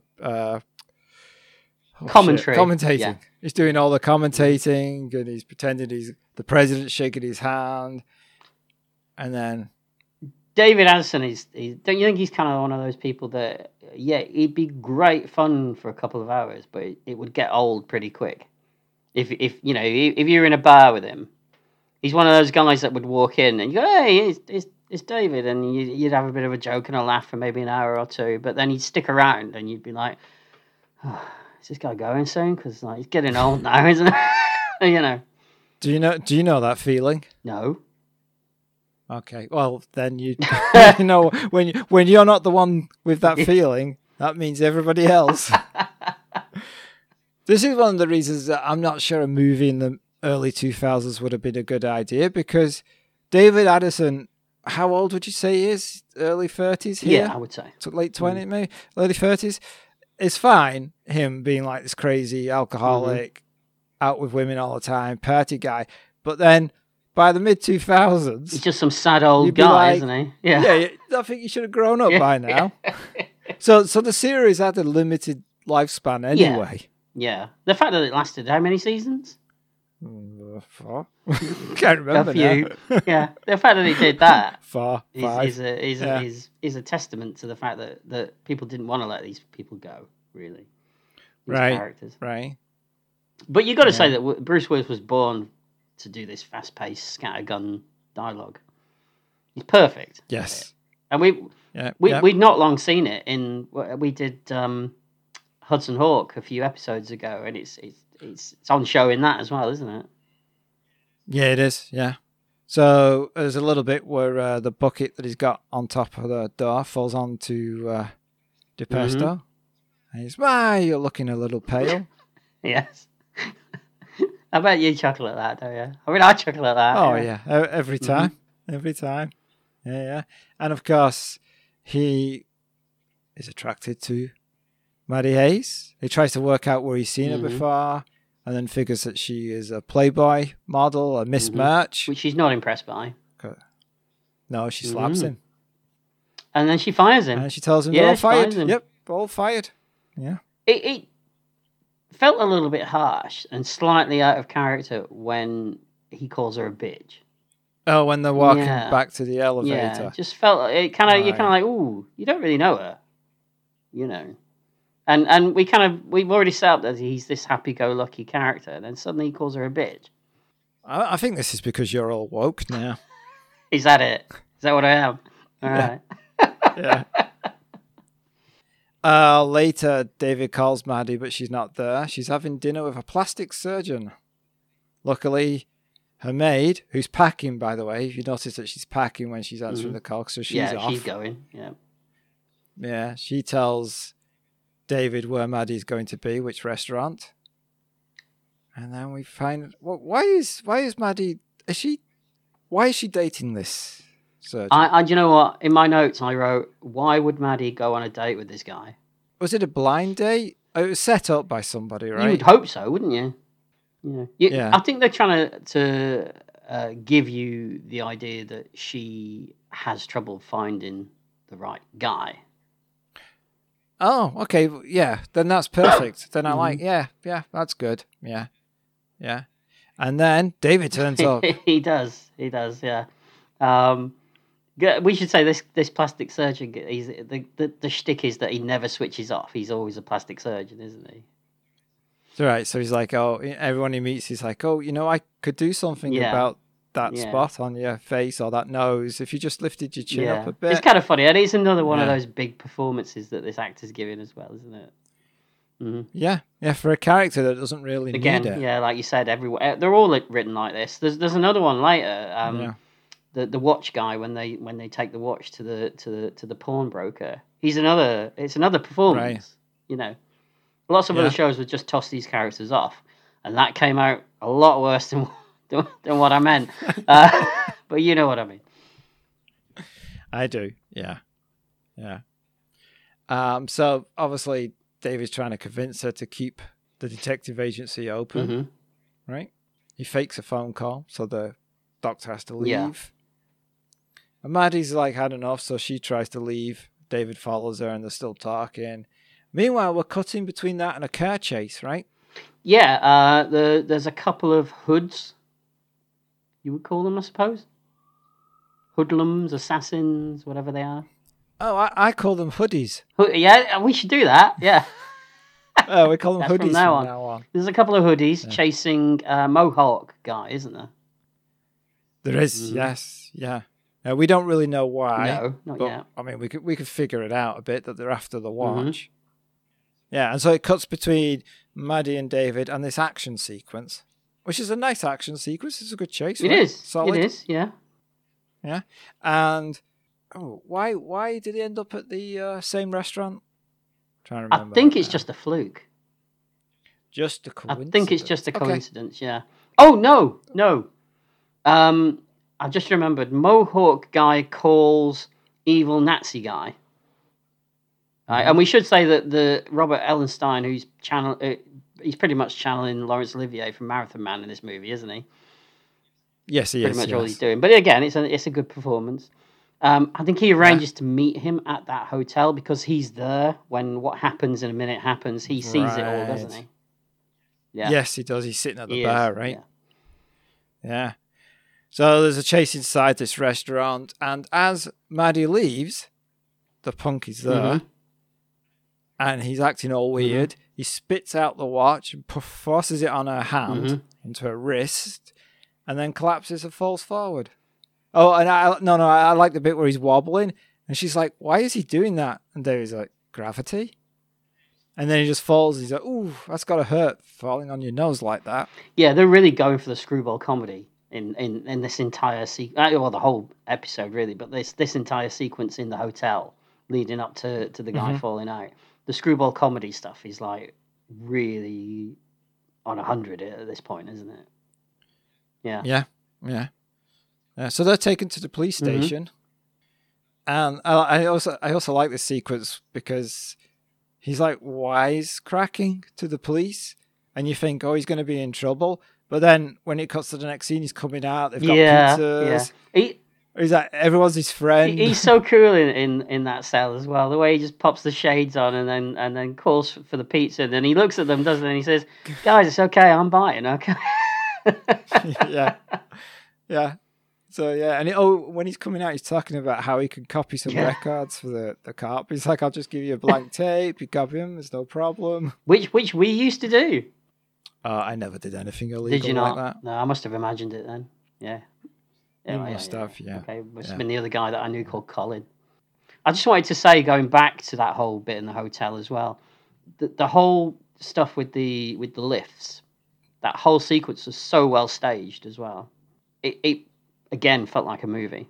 commentary, commentating. Yeah. He's doing all the commentating, and he's pretending he's the president shaking his hand, and then David Addison don't you think he's kind of one of those people that, yeah, he'd be great fun for a couple of hours, but it would get old pretty quick. If you know, if you're in a bar with him, he's one of those guys that would walk in and you go, hey, it's David, and you'd have a bit of a joke and a laugh for maybe an hour or two, but then he'd stick around and you'd be like, oh, is this guy going soon? Because like, he's getting old now, isn't he? You know. Do you know that feeling? No. Okay, well then you know when you're not the one with that feeling, that means everybody else. This is one of the reasons that I'm not sure a movie in the early 2000s would have been a good idea, because David Addison, how old would you say he is? Early 30s here? Yeah, I would say. Late 20s, maybe? Early 30s? It's fine, him being like this crazy alcoholic, out with women all the time, party guy. But then by the mid-2000s... He's just some sad old guy, isn't he? Yeah, I think he should have grown up by now. So the series had a limited lifespan anyway. Yeah. The fact that it lasted how many seasons? 4. Can't remember a few. now. Yeah. The fact that he did that 5 is a testament to the fact that people didn't want to let these people go, really. These characters. Right. But you've got to say that Bruce Willis was born to do this fast-paced, scattergun dialogue. He's perfect. Yes. And we'd not long seen it in... We did Hudson Hawk a few episodes ago, and it's on show in that as well, isn't it? Yeah, it is, yeah. So there's a little bit where the bucket that he's got on top of the door falls onto DePesto. And he's, why, you're looking a little pale. Yes. I bet you chuckle at that, don't you? I mean, I chuckle at that. Oh, yeah. Every time. Every time. Yeah. And, of course, he is attracted to Maddie Hayes. He tries to work out where he's seen her before, and then figures that she is a Playboy model, a Miss Merch. Which she's not impressed by. No, she slaps him. And then she fires him. And she tells him they're all fired. Yep, all fired. Yeah. It felt a little bit harsh and slightly out of character when he calls her a bitch. Oh, when they're walking back to the elevator. Yeah, it just felt it kind of you're kind of like, ooh, you don't really know her, you know. And we've already set up that he's this happy-go-lucky character, and then suddenly he calls her a bitch. I think this is because you're all woke now. Is that it? Is that what I am? All right. Yeah. Later, David calls Maddie, but she's not there. She's having dinner with a plastic surgeon. Luckily, her maid, who's packing, by the way, if you notice that she's packing when she's answering the call, so she's off. Yeah, she's going. Yeah, she tells David where Maddie's going to be, which restaurant. And then we find why is Maddie? Why is she dating this surgeon? Do you know what? In my notes, I wrote, "Why would Maddie go on a date with this guy?" Was it a blind date? It was set up by somebody, right? You would hope so, wouldn't you? Yeah. I think they're trying to give you the idea that she has trouble finding the right guy. Oh, okay. Yeah, then that's perfect. Then I like, yeah, that's good. Yeah. And then David turns up. He does, yeah. We should say this plastic surgeon, he's, the shtick is that he never switches off. He's always a plastic surgeon, isn't he? Right, so he's like, oh, everyone he meets, he's like, oh, I could do something about that spot on your face or that nose if you just lifted your chin up a bit. It's kind of funny, and it's another one of those big performances that this actor's giving as well, isn't it? Mm-hmm. Yeah, for a character that doesn't really need it. Yeah, like you said, everywhere they're all written like this. There's another one later. The watch guy when they take the watch to the pawnbroker. It's another performance. Right. Lots of other shows would just toss these characters off, and that came out a lot worse than what I meant. But you know what I mean. I do. Yeah. So obviously David's trying to convince her to keep the detective agency open, right? He fakes a phone call, so the doctor has to leave. Yeah. And Maddie's like, had enough, so she tries to leave. David follows her, and they're still talking. Meanwhile, we're cutting between that and a car chase, right? Yeah, there's a couple of hoods, you would call them, I suppose. Hoodlums, assassins, whatever they are. Oh, I call them hoodies. Yeah, we should do that, yeah. Oh, we call them hoodies from now on. There's a couple of hoodies chasing Mohawk guy, isn't there? There is, yes, yeah. We don't really know why. No, not yet. I mean, we could figure it out a bit that they're after the watch. Yeah, and so it cuts between Maddie and David and this action sequence, which is a nice action sequence. It's a good chase. It is. Solid. It is, yeah. Yeah. And why did he end up at the same restaurant? I'm trying to remember. I think it's just a fluke. Just a coincidence. I think it's just a coincidence, yeah. Oh, no. I just remembered, Mohawk guy calls evil Nazi guy. And we should say that the Robert Ellenstein, who's he's pretty much channeling Laurence Olivier from Marathon Man in this movie, isn't he? Yes, he is. Pretty much all he's doing. But again, it's a good performance. I think he arranges to meet him at that hotel because he's there when what happens in a minute happens. He sees it all, doesn't he? Yeah. Yes, he does. He's sitting at the bar, right? Yeah. So there's a chase inside this restaurant, and as Maddie leaves, the punk is there, and he's acting all weird. He spits out the watch and forces it on her hand into her wrist, and then collapses and falls forward. Oh, and I like the bit where he's wobbling, and she's like, "Why is he doing that?" And David's like, "Gravity." And then he just falls. He's like, "Ooh, that's gotta hurt, falling on your nose like that." Yeah, they're really going for the screwball comedy in this entire sequence, well, the whole episode really, but this entire sequence in the hotel leading up to the guy falling out. The screwball comedy stuff is like really on 100 at this point, isn't it? Yeah. So they're taken to the police station, and I also like this sequence because he's like wisecracking to the police, and you think, oh, he's going to be in trouble. But then when it cuts to the next scene, he's coming out. They've got pizzas. He's like, everyone's his friend. He's so cool in that cell as well. The way he just pops the shades on and then calls for the pizza. And then he looks at them, doesn't he? And he says, "Guys, it's okay. I'm biting. Okay." yeah. So yeah, and when he's coming out, he's talking about how he can copy some records for the cop. He's like, "I'll just give you a blank tape. You copy them. There's no problem." Which we used to do. I never did anything illegal. Did you not? Like that. No, I must have imagined it then. Yeah. You must have, yeah. Okay, must have been the other guy that I knew called Colin. I just wanted to say, going back to that whole bit in the hotel as well, the whole stuff with the lifts, that whole sequence was so well staged as well. It again felt like a movie.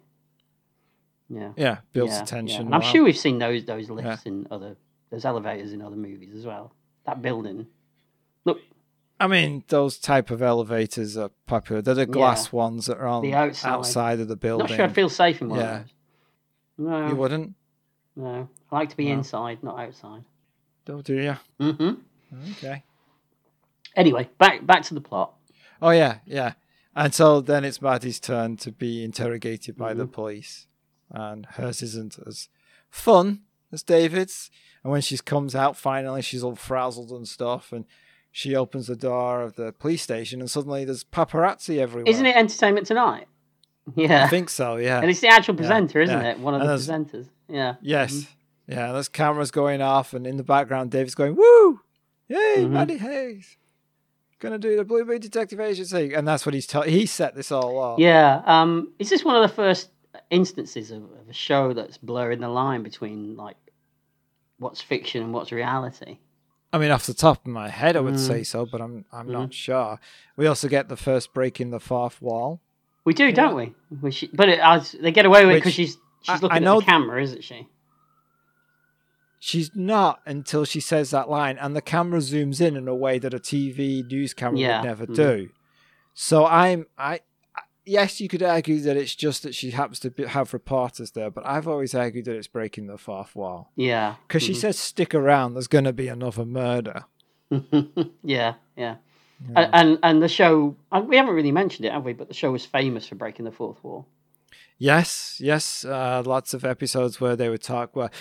Yeah, builds tension. And I'm sure we've seen those lifts in those elevators in other movies as well. That building, look. I mean, those type of elevators are popular. They're the glass ones that are on the outside of the building. Not sure I'd feel safe in one of those. No. You wouldn't? No. I like to be inside, not outside. Don't do you? Mm-hmm. Okay. Anyway, back to the plot. Oh, yeah. And so then it's Maddie's turn to be interrogated by the police. And hers isn't as fun as David's. And when she comes out, finally, she's all frazzled and stuff. And she opens the door of the police station, and suddenly there's paparazzi everywhere. Isn't it Entertainment Tonight? Yeah. I think so, yeah. And it's the actual presenter, isn't it? One of the presenters. Yeah. Yes. Mm-hmm. Yeah, there's cameras going off, and in the background, David's going, woo! Yay, Maddie Hayes! Gonna do the Blue Bay Detective Agency. And that's what he set this all up. Yeah. Is this one of the first instances of a show that's blurring the line between, like, what's fiction and what's reality? I mean, off the top of my head, I would say so, but I'm not sure. We also get the first breaking the fourth wall. We do, don't we? They get away with it because she's looking at the camera, isn't she? She's not until she says that line, and the camera zooms in a way that a TV news camera would never do. So yes, you could argue that it's just that she happens to have reporters there, but I've always argued that it's breaking the fourth wall. Yeah. Because she says, stick around, there's going to be another murder. Yeah. And the show, we haven't really mentioned it, have we? But the show was famous for breaking the fourth wall. Yes. Lots of episodes where they would talk, where,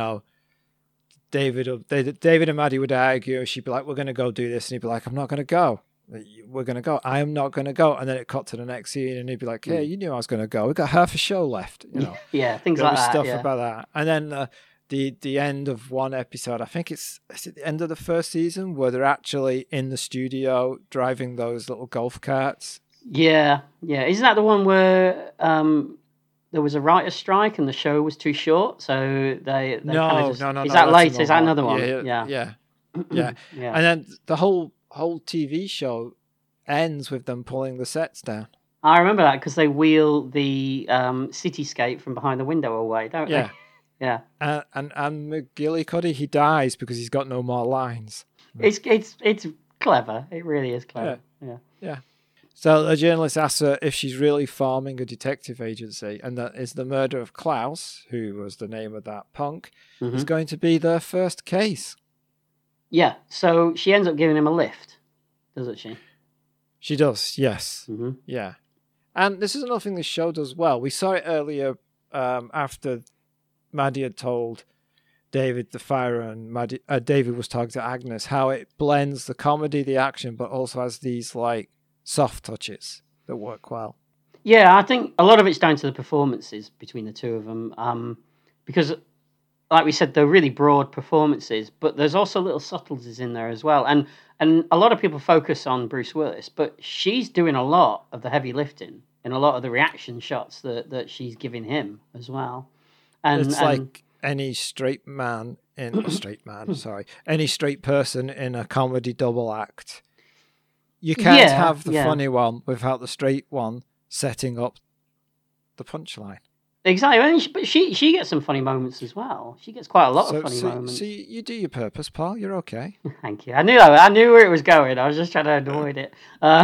David and Maddie would argue, she'd be like, we're going to go do this, and he'd be like, I'm not going to go. We're going to go. I am not going to go. And then it cut to the next scene, and he'd be like, hey, you knew I was going to go. We got half a show left. Yeah, things like that. Stuff about that. And then the end of one episode, I think is it the end of the first season, where they're actually in the studio driving those little golf carts. Yeah. Isn't that the one where there was a writer's strike and the show was too short? So they no. Is that later? Is that another one? Yeah. And then the whole TV show ends with them pulling the sets down. I remember that because they wheel the cityscape from behind the window away, don't they? Yeah. And McGillicuddy, he dies because he's got no more lines. It's clever. It really is clever. Yeah. So the journalist asks her if she's really forming a detective agency, and that is the murder of Klaus, who was the name of that punk, is going to be their first case. Yeah, so she ends up giving him a lift, doesn't she? She does, yes. Yeah. And this is another thing this show does well. We saw it earlier after Maddie had told David the fire, and David was talking to Agnes, how it blends the comedy, the action, but also has these like soft touches that work well. Yeah, I think a lot of it's down to the performances between the two of them, because like we said, they're really broad performances, but there's also little subtleties in there as well. And a lot of people focus on Bruce Willis, but she's doing a lot of the heavy lifting in a lot of the reaction shots that she's giving him as well. And like any straight person in a comedy double act. You can't have the funny one without the straight one setting up the punchline. Exactly, but she gets some funny moments as well. She gets quite a lot of funny moments. So you do your purpose, pal. You're okay. Thank you. I knew that. I knew where it was going. I was just trying to avoid it.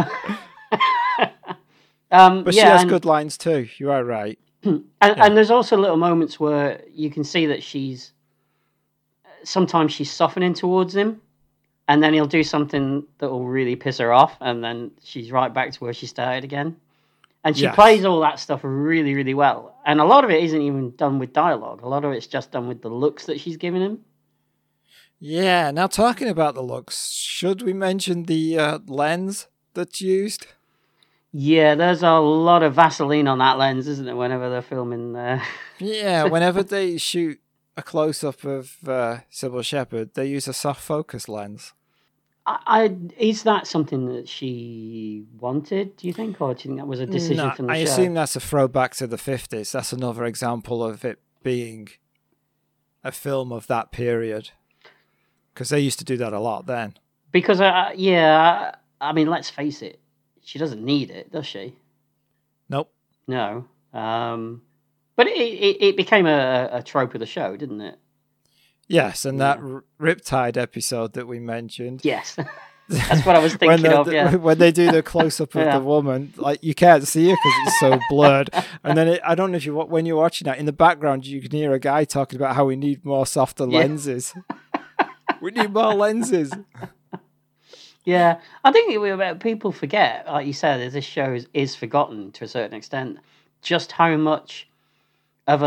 But she has good lines too. You are right. And there's also little moments where you can see that she's sometimes she's softening towards him, and then he'll do something that will really piss her off, and then she's right back to where she started again. And she plays all that stuff really, really well. And a lot of it isn't even done with dialogue. A lot of it's just done with the looks that she's giving him. Yeah, now talking about the looks, should we mention the lens that's used? Yeah, there's a lot of Vaseline on that lens, isn't there, whenever they're filming Yeah, whenever they shoot a close-up of Sybil Shepherd, they use a soft focus lens. Is that something that she wanted, do you think, or do you think that was a decision from the show? I assume that's a throwback to the 50s. That's another example of it being a film of that period. Because they used to do that a lot then. Because, I mean, let's face it, she doesn't need it, does she? Nope. No. But it became a trope of the show, didn't it? Yes, and that Riptide episode that we mentioned. Yes, that's what I was thinking of. Yeah, when they do the close up of the woman, like you can't see her because it's so blurred. And then I don't know if when you're watching that in the background, you can hear a guy talking about how we need more softer lenses. We need more lenses. Yeah, I think people forget, like you said, as this show is forgotten to a certain extent, just how much of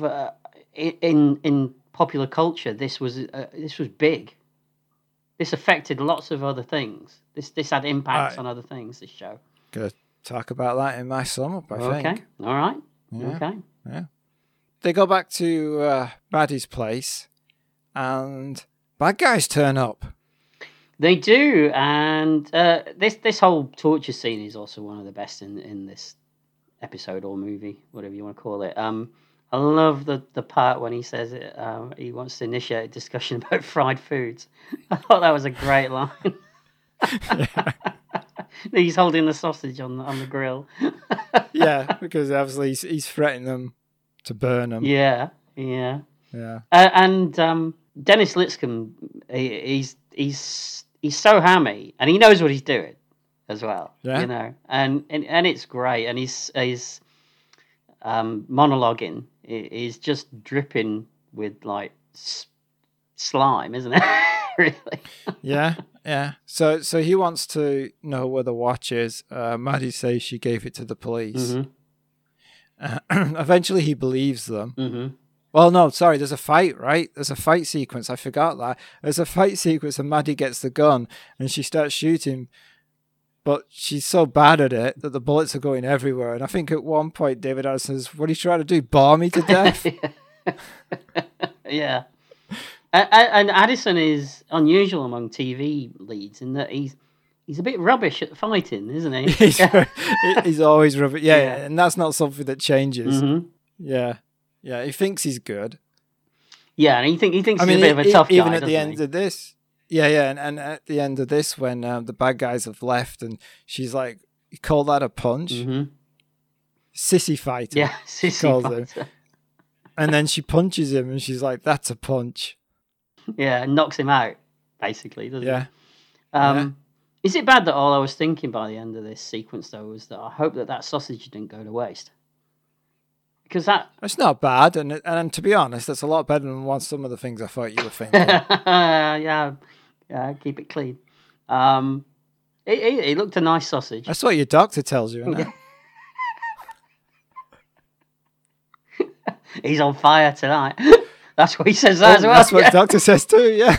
in popular culture this was big. This affected lots of other things. This had impacts on other things. This show. Gonna talk about that in my sum up. I think. Okay. All right. Yeah. Okay. Yeah. They go back to Maddie's place, and bad guys turn up. They do, and this whole torture scene is also one of the best in this episode or movie, whatever you want to call it. I love the part when he says it. He wants to initiate a discussion about fried foods. I thought that was a great line. He's holding the sausage on the grill. Yeah, because obviously he's threatening them to burn them. Yeah. And Dennis Lipscomb, he's so hammy, and he knows what he's doing as well. Yeah. You know, and it's great, and he's monologuing is just dripping with like slime, isn't it? Really? Yeah. So he wants to know where the watch is. Maddie says she gave it to the police. Mm-hmm. Eventually, he believes them. Mm-hmm. Well, no, sorry. There's a fight, right? There's a fight sequence. I forgot that. There's a fight sequence, and Maddie gets the gun and she starts shooting. But she's so bad at it that the bullets are going everywhere. And I think at one point, David Addison says, "What are you trying to do? Bar me to death?" Yeah. And Addison is unusual among TV leads in that he's a bit rubbish at fighting, isn't he? He's always rubbish. Yeah, and that's not something that changes. Mm-hmm. Yeah. He thinks he's good. Yeah, and he thinks he's a bit of a tough guy, even at the end of this. Yeah, and at the end of this, when the bad guys have left, and she's like, "You call that a punch?" Mm-hmm. Sissy fighter. Yeah, sissy fighter. Him. And then she punches him, and she's like, "That's a punch." Yeah, and knocks him out, basically, doesn't it? Yeah. Is it bad that all I was thinking by the end of this sequence, though, was that I hope that sausage didn't go to waste? Because it's not bad, and to be honest, that's a lot better than some of the things I thought you were thinking. Yeah, keep it clean. It looked a nice sausage. That's what your doctor tells you, isn't it? He's on fire tonight. That's what he says as well. That's what the doctor says too, yeah.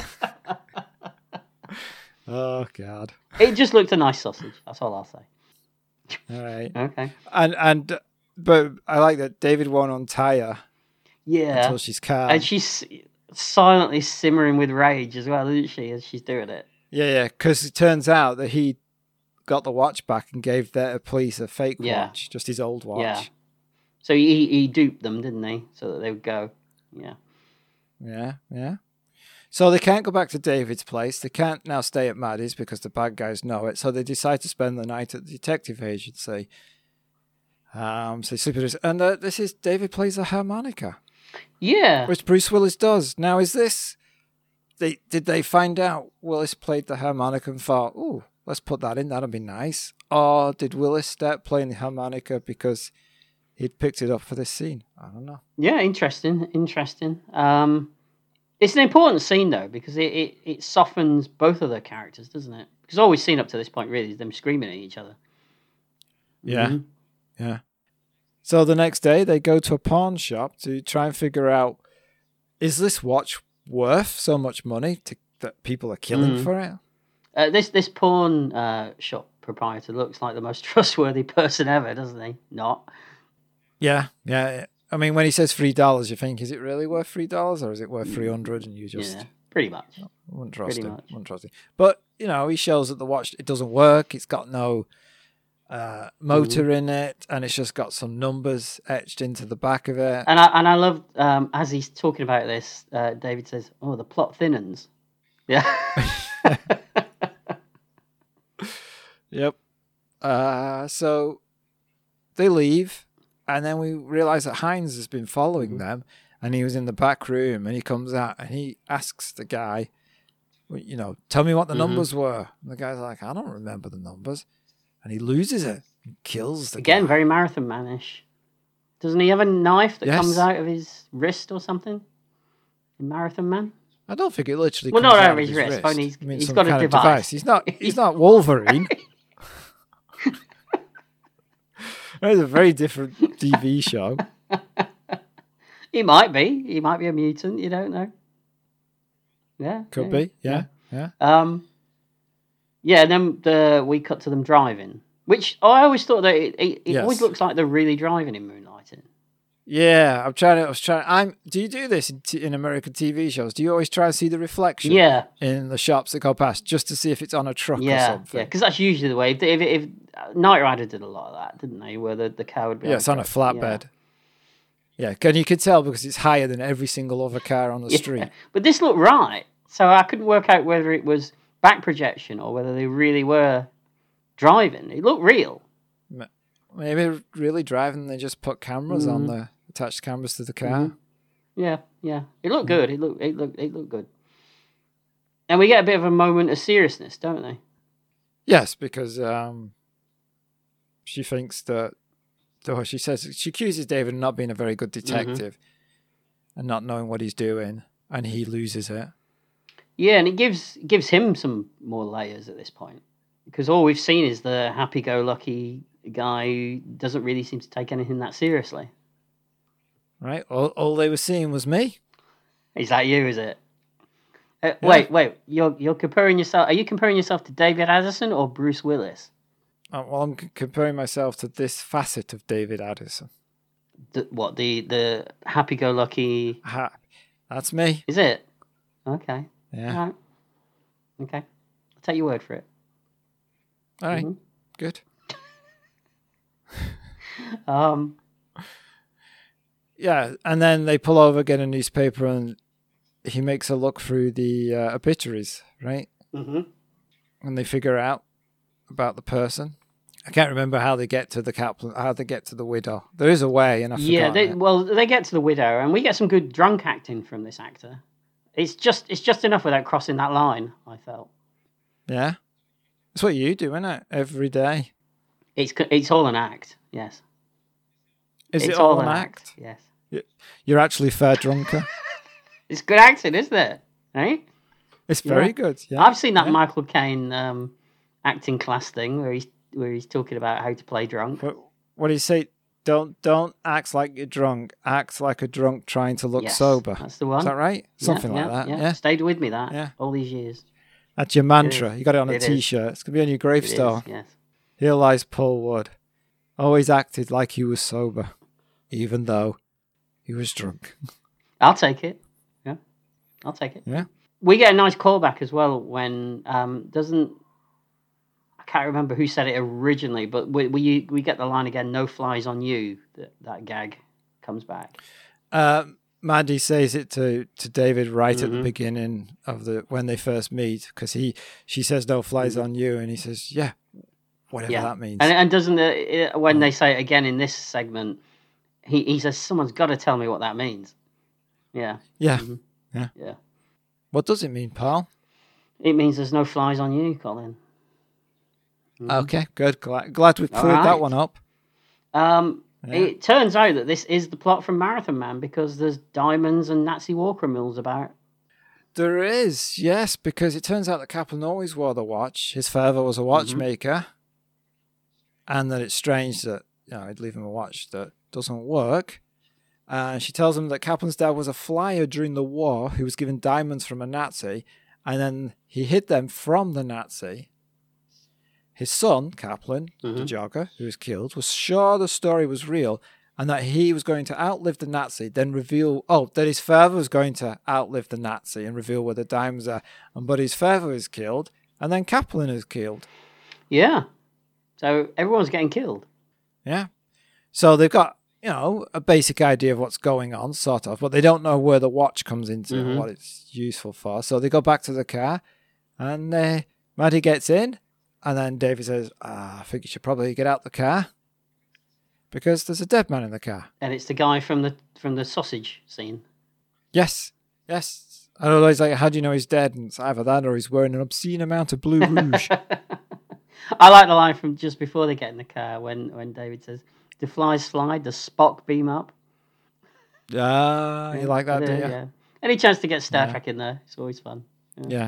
Oh, God. It just looked a nice sausage. That's all I'll say. All right. Okay. But I like that David won't untie her. Yeah. Until she's calm. And she's silently simmering with rage as well, isn't she, as she's doing it? Yeah, because it turns out that he got the watch back and gave the police a fake watch, just his old watch. Yeah. So he duped them, didn't he? So that they would go. Yeah. Yeah. So they can't go back to David's place. They can't now stay at Maddie's because the bad guys know it. So they decide to spend the night at the detective agency. So this is David plays the harmonica. Yeah. Which Bruce Willis does. Now, is this... Did they find out Willis played the harmonica and thought, "Oh, let's put that in, that'll be nice"? Or did Willis start playing the harmonica because he'd picked it up for this scene? I don't know. Yeah, interesting. It's an important scene though because it softens both of their characters, doesn't it? Because all we've seen up to this point really is them screaming at each other. Yeah, Mhm. yeah. So the next day they go to a pawn shop to try and figure out, is this watch worth so much money that people are killing for it? This pawn shop proprietor looks like the most trustworthy person ever, doesn't he? Not. Yeah, yeah. I mean, when he says $3, you think, is it really worth $3 or is it worth 300? And you just pretty much wouldn't trust pretty him. much. Wouldn't trust him. But he shows that the watch, it doesn't work. It's got no motor in it, and it's just got some numbers etched into the back of it. And I love as he's talking about this, David says, "Oh, the plot thinnens." Yeah. Yep. So they leave, and then we realize that Hines has been following them, and he was in the back room, and he comes out and he asks the guy, tell me what the numbers were. And the guy's like, I don't remember the numbers. And he loses it and kills the Again, guy. very Marathon Man-ish. Doesn't he have a knife that Yes. comes out of his wrist or something? In Marathon Man? I don't think it literally Well, comes not out out of his wrist. but he's I mean, he's some got a kind of device. He's not Wolverine. It's a very different TV show. He might be. He might be a mutant. You don't know. Yeah. Could be. Yeah. Yeah. Yeah, and then we cut to them driving, which I always thought that it Yes. always looks like they're really driving in Moonlighting. Yeah, I was trying. Do you do this in American TV shows? Do you always try and see the reflection? Yeah. In the shops that go past, just to see if it's on a truck or Yeah, something. yeah, because that's usually the way. If Knight Rider did a lot of that, didn't they? Where the car would be. Yeah, it's on a flatbed. Yeah, and you could tell because it's higher than every single other car on the street. But this looked right, so I couldn't work out whether it was back projection or whether they really were driving. It looked real. Maybe really driving, they just put cameras on the attached cameras to the car. Yeah, yeah. It looked good. It looked good. And we get a bit of a moment of seriousness, don't they? Yes, because she thinks that. She says she accuses David of not being a very good detective and not knowing what he's doing, and he loses it. Yeah, and it gives him some more layers at this point, because all we've seen is the happy-go-lucky guy who doesn't really seem to take anything that seriously. Right? All they were seeing was me. Is that you? Is it? Wait. You're comparing yourself. Are you comparing yourself to David Addison or Bruce Willis? Well, I'm comparing myself to this facet of David Addison. The happy-go-lucky? That's me. Is it? Okay. Yeah. All right. Okay. I'll take your word for it. All right. Good. Yeah, and then they pull over, get a newspaper, and he makes a look through the obituaries, right? Mm-hmm. And they figure out about the person. I can't remember how they get to the Kaplan, how they get to the widow. There is a way, and I forgot. Yeah, they get to the widow, and we get some good drunk acting from this actor. It's just enough without crossing that line, I felt. Yeah, that's what you do, isn't it? Every day. It's all an act, yes. Is it all an act? Yes. You're actually fair drunker. It's good acting, isn't it? Eh? It's very good. Yeah, I've seen that Michael Caine acting class thing where he's talking about how to play drunk. What do you say? Don't act like you're drunk. Act like a drunk trying to look sober. That's the one. Is that right? Something like that. Yeah. Stayed with me that. Yeah. All these years. That's your mantra. You got it on a It is. T-shirt. It's gonna be on your gravestone. Yes. Here lies Paul Wood. Always acted like he was sober, even though he was drunk. I'll take it. Yeah. I'll take it. Yeah. We get a nice callback as well when I can't remember who said it originally, but we get the line again, "No flies on you." That gag comes back. Maddie says it to David right at the beginning of when they first meet, because she says no flies on you, and he says whatever that means. And doesn't when they say it again in this segment, he says someone's got to tell me what that means. Yeah. Yeah. Yeah. What does it mean, Paul? It means there's no flies on you, Colin. Okay, good. Glad we cleared that one up. It turns out that this is the plot from Marathon Man because there's diamonds and Nazi war criminals about. There is, yes, because it turns out that Kaplan always wore the watch. His father was a watchmaker. And that it's strange that, he'd leave him a watch that doesn't work. And she tells him that Kaplan's dad was a flyer during the war who was given diamonds from a Nazi, and then he hid them from the Nazi. His son, Kaplan, the jogger, who was killed, was sure the story was real and that he was going to outlive the Nazi, then reveal, that his father was going to outlive the Nazi and reveal where the diamonds are. But his father is killed, and then Kaplan is killed. Yeah. So everyone's getting killed. Yeah. So they've got, a basic idea of what's going on, sort of, but they don't know where the watch comes into and what it's useful for. So they go back to the car, and Maddie gets in, and then David says, I think you should probably get out the car because there's a dead man in the car. And it's the guy from the sausage scene. Yes. And otherwise, like, how do you know he's dead? And it's either that or he's wearing an obscene amount of blue rouge. I like the line from just before they get in the car when David says, "The flies slide, the Spock beam up." You like that, do you? Yeah. Any chance to get Star Trek in there, it's always fun. Yeah.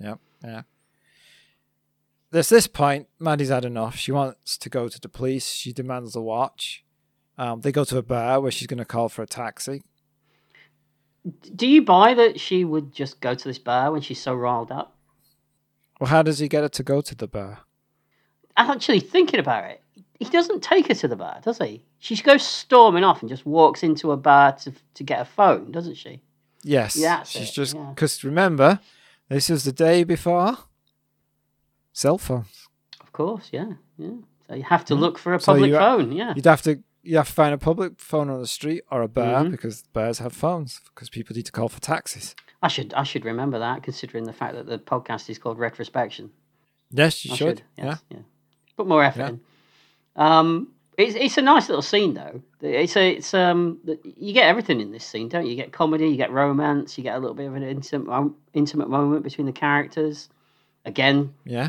There's this point, Maddie's had enough. She wants to go to the police. She demands the watch. They go to a bar where she's going to call for a taxi. Do you buy that she would just go to this bar when she's so riled up? Well, how does he get her to go to the bar? I'm actually thinking about it. He doesn't take her to the bar, does he? She goes storming off and just walks into a bar to get a phone, doesn't she? Yes. Yeah, she's just... Because remember, this is the day before cell phones. Of course, yeah. So you have to look for a public phone, yeah. You have to find a public phone on the street or a bar because bars have phones because people need to call for taxis. I should remember that, considering the fact that the podcast is called Retrospection. Yes, you should. Yes, yeah. Put more effort in. It's a nice little scene though. It's you get everything in this scene, don't you? You get comedy, you get romance, you get a little bit of an intimate moment between the characters. Again, yeah.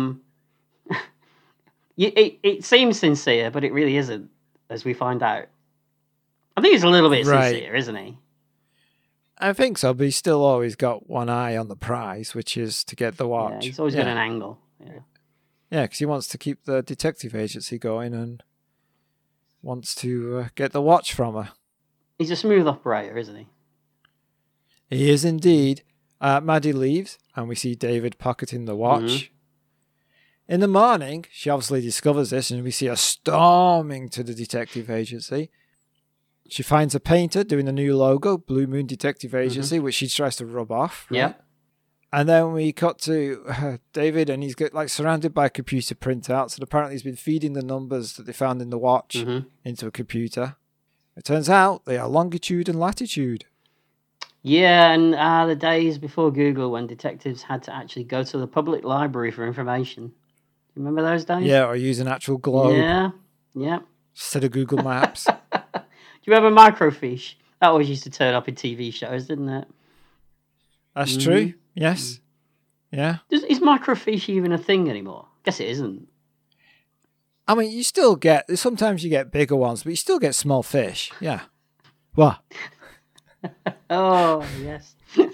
It seems sincere, but it really isn't, as we find out. I think he's a little bit sincere, isn't he? I think so, but he's still always got one eye on the prize, which is to get the watch. Yeah, he's always got an angle. Yeah, because he wants to keep the detective agency going and wants to get the watch from her. He's a smooth operator, isn't he? He is indeed. Maddie leaves, and we see David pocketing the watch. In the morning, she obviously discovers this, and we see her storming to the detective agency. She finds a painter doing the new logo, Blue Moon Detective Agency, which she tries to rub off. Right? Yeah. And then we cut to David, and he's surrounded by computer printouts. And apparently he's been feeding the numbers that they found in the watch into a computer. It turns out they are longitude and latitude. Yeah, and the days before Google when detectives had to actually go to the public library for information. Remember those days? Yeah, or use an actual globe. Yeah. Instead of Google Maps. Do you remember microfiche? That always used to turn up in TV shows, didn't it? That's true. Yes. Yeah. Is microfiche even a thing anymore? I guess it isn't. I mean, you still get... Sometimes you get bigger ones, but you still get small fish. Yeah. What? Oh, yes.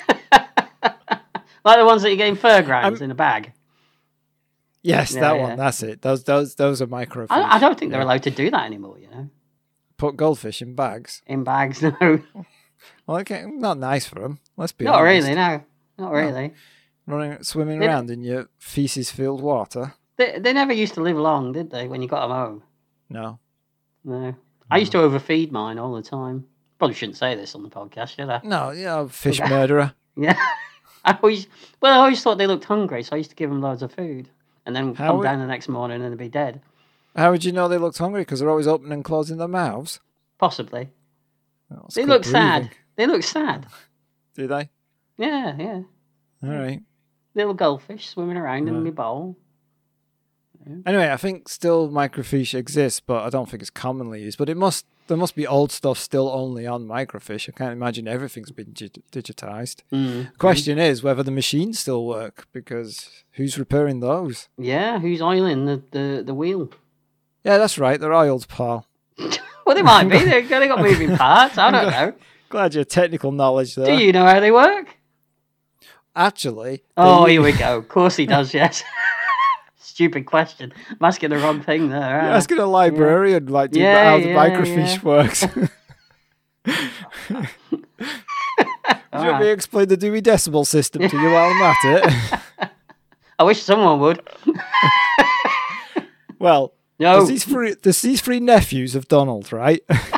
Like the ones that you get in fairgrounds in a bag. Yes, that one. That's it. Those are microfiche. I don't think they're allowed to do that anymore, you know. Put goldfish in bags? In bags, no. Well, okay, not nice for them. Let's be honest. Not really, no. Not really. Swimming around in your feces-filled water. They never used to live long, did they, when you got them home? No. I used to overfeed mine all the time. Probably shouldn't say this on the podcast, should I? No, fish murderer. Yeah. I always thought they looked hungry, so I used to give them loads of food. And then come down the next morning and they'd be dead. How would you know they looked hungry? Because they're always opening and closing their mouths? Possibly. They look sad. They look sad. Do they? Yeah. All right. Little goldfish swimming around in my bowl. Yeah. Anyway, I think still microfiche exists, but I don't think it's commonly used. But there must be old stuff still only on microfiche. I can't imagine everything's been digitized. The question is whether the machines still work, because who's repairing those? Yeah, who's oiling the wheel? Yeah, that's right. They're oiled, pal. Well, they might be. They've got moving parts. I don't know. Glad your technical knowledge there. Do you know how they work? actually... Oh, here we go. Of course he does, yes. Stupid question. I'm asking the wrong thing there. You're asking a librarian how the microfiche works. Do you want me to explain the Dewey Decimal System to you while I'm at it? I wish someone would. Well, no. there's these three nephews of Donald, right?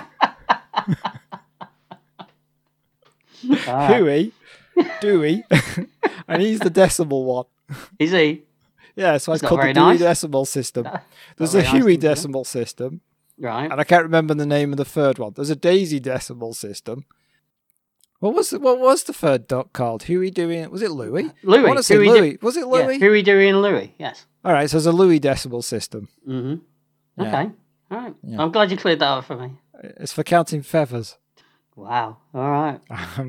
Huey, Dewey, and he's the decimal one. Is he? Yeah, so it's called the Dewey Decimal System. There's a Huey Decimal System. Right. And I can't remember the name of the third one. There's a Daisy Decimal System. What was the third duck called? Huey, Dewey, was it Louie? Louie. I want to say Louie. Was it Louie? Yeah, Huey, Dewey, and Louie, yes. All right, so there's a Louie Decimal System. Mm-hmm. Yeah. Okay. All right. Yeah. I'm glad you cleared that up for me. It's for counting feathers. Wow. All right.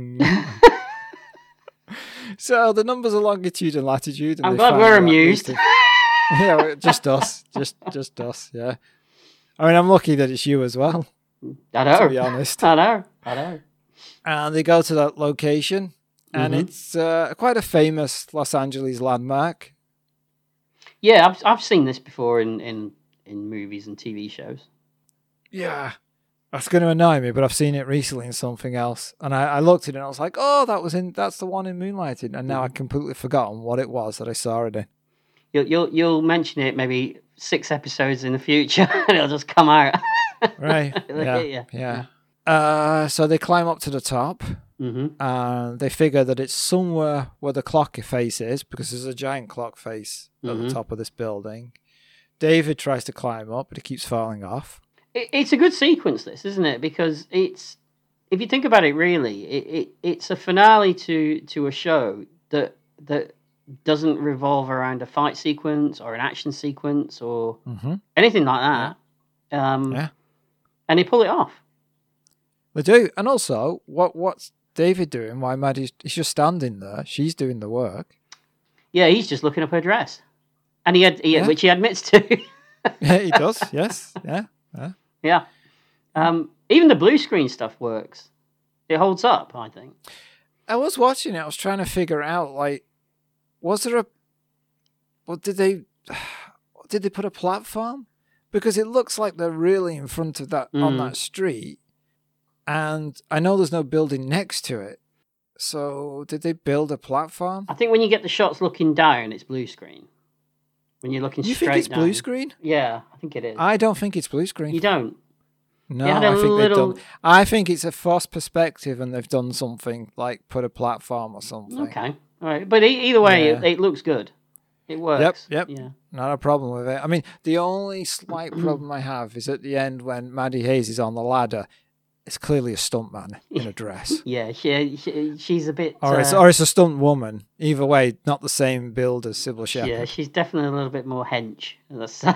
So the numbers are longitude and latitude. And I'm glad we're amused. Yeah, just us. Just us, yeah. I mean, I'm lucky that it's you as well. I know. To be honest. I know. And they go to that location, and it's quite a famous Los Angeles landmark. Yeah, I've seen this before in movies and TV shows. Yeah. That's going to annoy me, but I've seen it recently in something else. And I looked at it and I was like, oh, that's the one in Moonlighting. And now I've completely forgotten what it was that I saw it in. You'll mention it maybe 6 episodes in the future and it'll just come out. Right. Yeah. So they climb up to the top and they figure that it's somewhere where the clock face is, because there's a giant clock face at the top of this building. David tries to climb up, but he keeps falling off. It's a good sequence, this, isn't it? Because it's, if you think about it, really, it's a finale to a show that doesn't revolve around a fight sequence or an action sequence or anything like that. And they pull it off. They do. And also, what's David doing? Why Maddie's just standing there? She's doing the work. Yeah, he's just looking up her dress, and which he admits to. Yeah, he does. Yes. Yeah. Even the blue screen stuff works. It holds up, I think. I was watching it. I was trying to figure out, like, was there did they put a platform? Because it looks like they're really in front of that on that street, and I know there's no building next to it. So did they build a platform? I think when you get the shots looking down, it's blue screen. When you're looking straight down. You think it's blue screen? Yeah, I think it is. I don't think it's blue screen. You don't? No, I think it's a forced perspective, and they've done something like put a platform or something. Okay, all right. But either way, it looks good. It works. Yep. Yeah. Not a problem with it. I mean, the only slight problem I have is at the end when Maddie Hayes is on the ladder. It's clearly a stuntman in a dress. Yeah, she's a bit... Or it's a stunt woman. Either way, not the same build as Sybil Shepherd. Yeah, she's definitely a little bit more hench, let's say.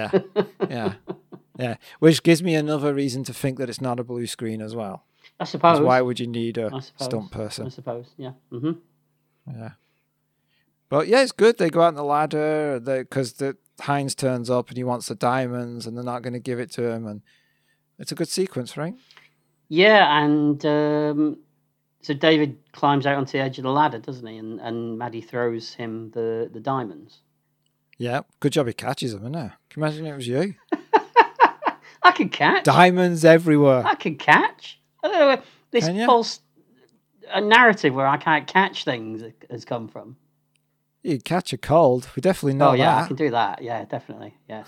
Yeah. Which gives me another reason to think that it's not a blue screen as well. I suppose. Why would you need a stunt person? I suppose, yeah. Yeah. But yeah, it's good. They go out on the ladder because Hines turns up and he wants the diamonds and they're not going to give it to him. And it's a good sequence, right? Yeah, and so David climbs out onto the edge of the ladder, doesn't he? And Maddie throws him the diamonds. Yeah, good job he catches them, isn't it? Can you imagine it was you? I can catch. Diamonds everywhere. I can catch. I don't know where this false narrative where I can't catch things has come from. You'd catch a cold. We definitely know that. Oh, yeah, I can do that. Yeah, definitely. Yes.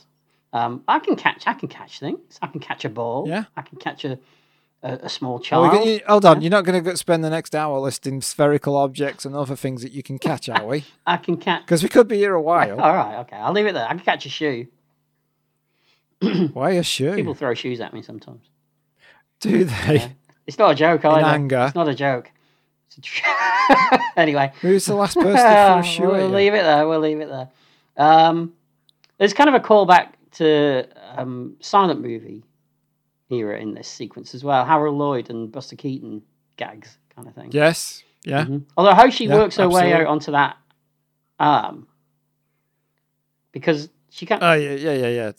I can catch things. I can catch a ball. Yeah. I can catch a small child. Hold on, you're not going to spend the next hour listing spherical objects and other things that you can catch, are we? I can catch... Because we could be here a while. All right, okay. I'll leave it there. I can catch a shoe. Why a shoe? People throw shoes at me sometimes. Do they? Yeah. It's not a joke either. In anger? It's not a joke. Anyway. Who's the last person to throw a shoe at you? We'll leave it there. There's kind of a callback to silent movie era in this sequence as well. Harold Lloyd and Buster Keaton gags kind of thing. Yes. Yeah. Although how she works her way out onto that arm, because she can't. Oh yeah.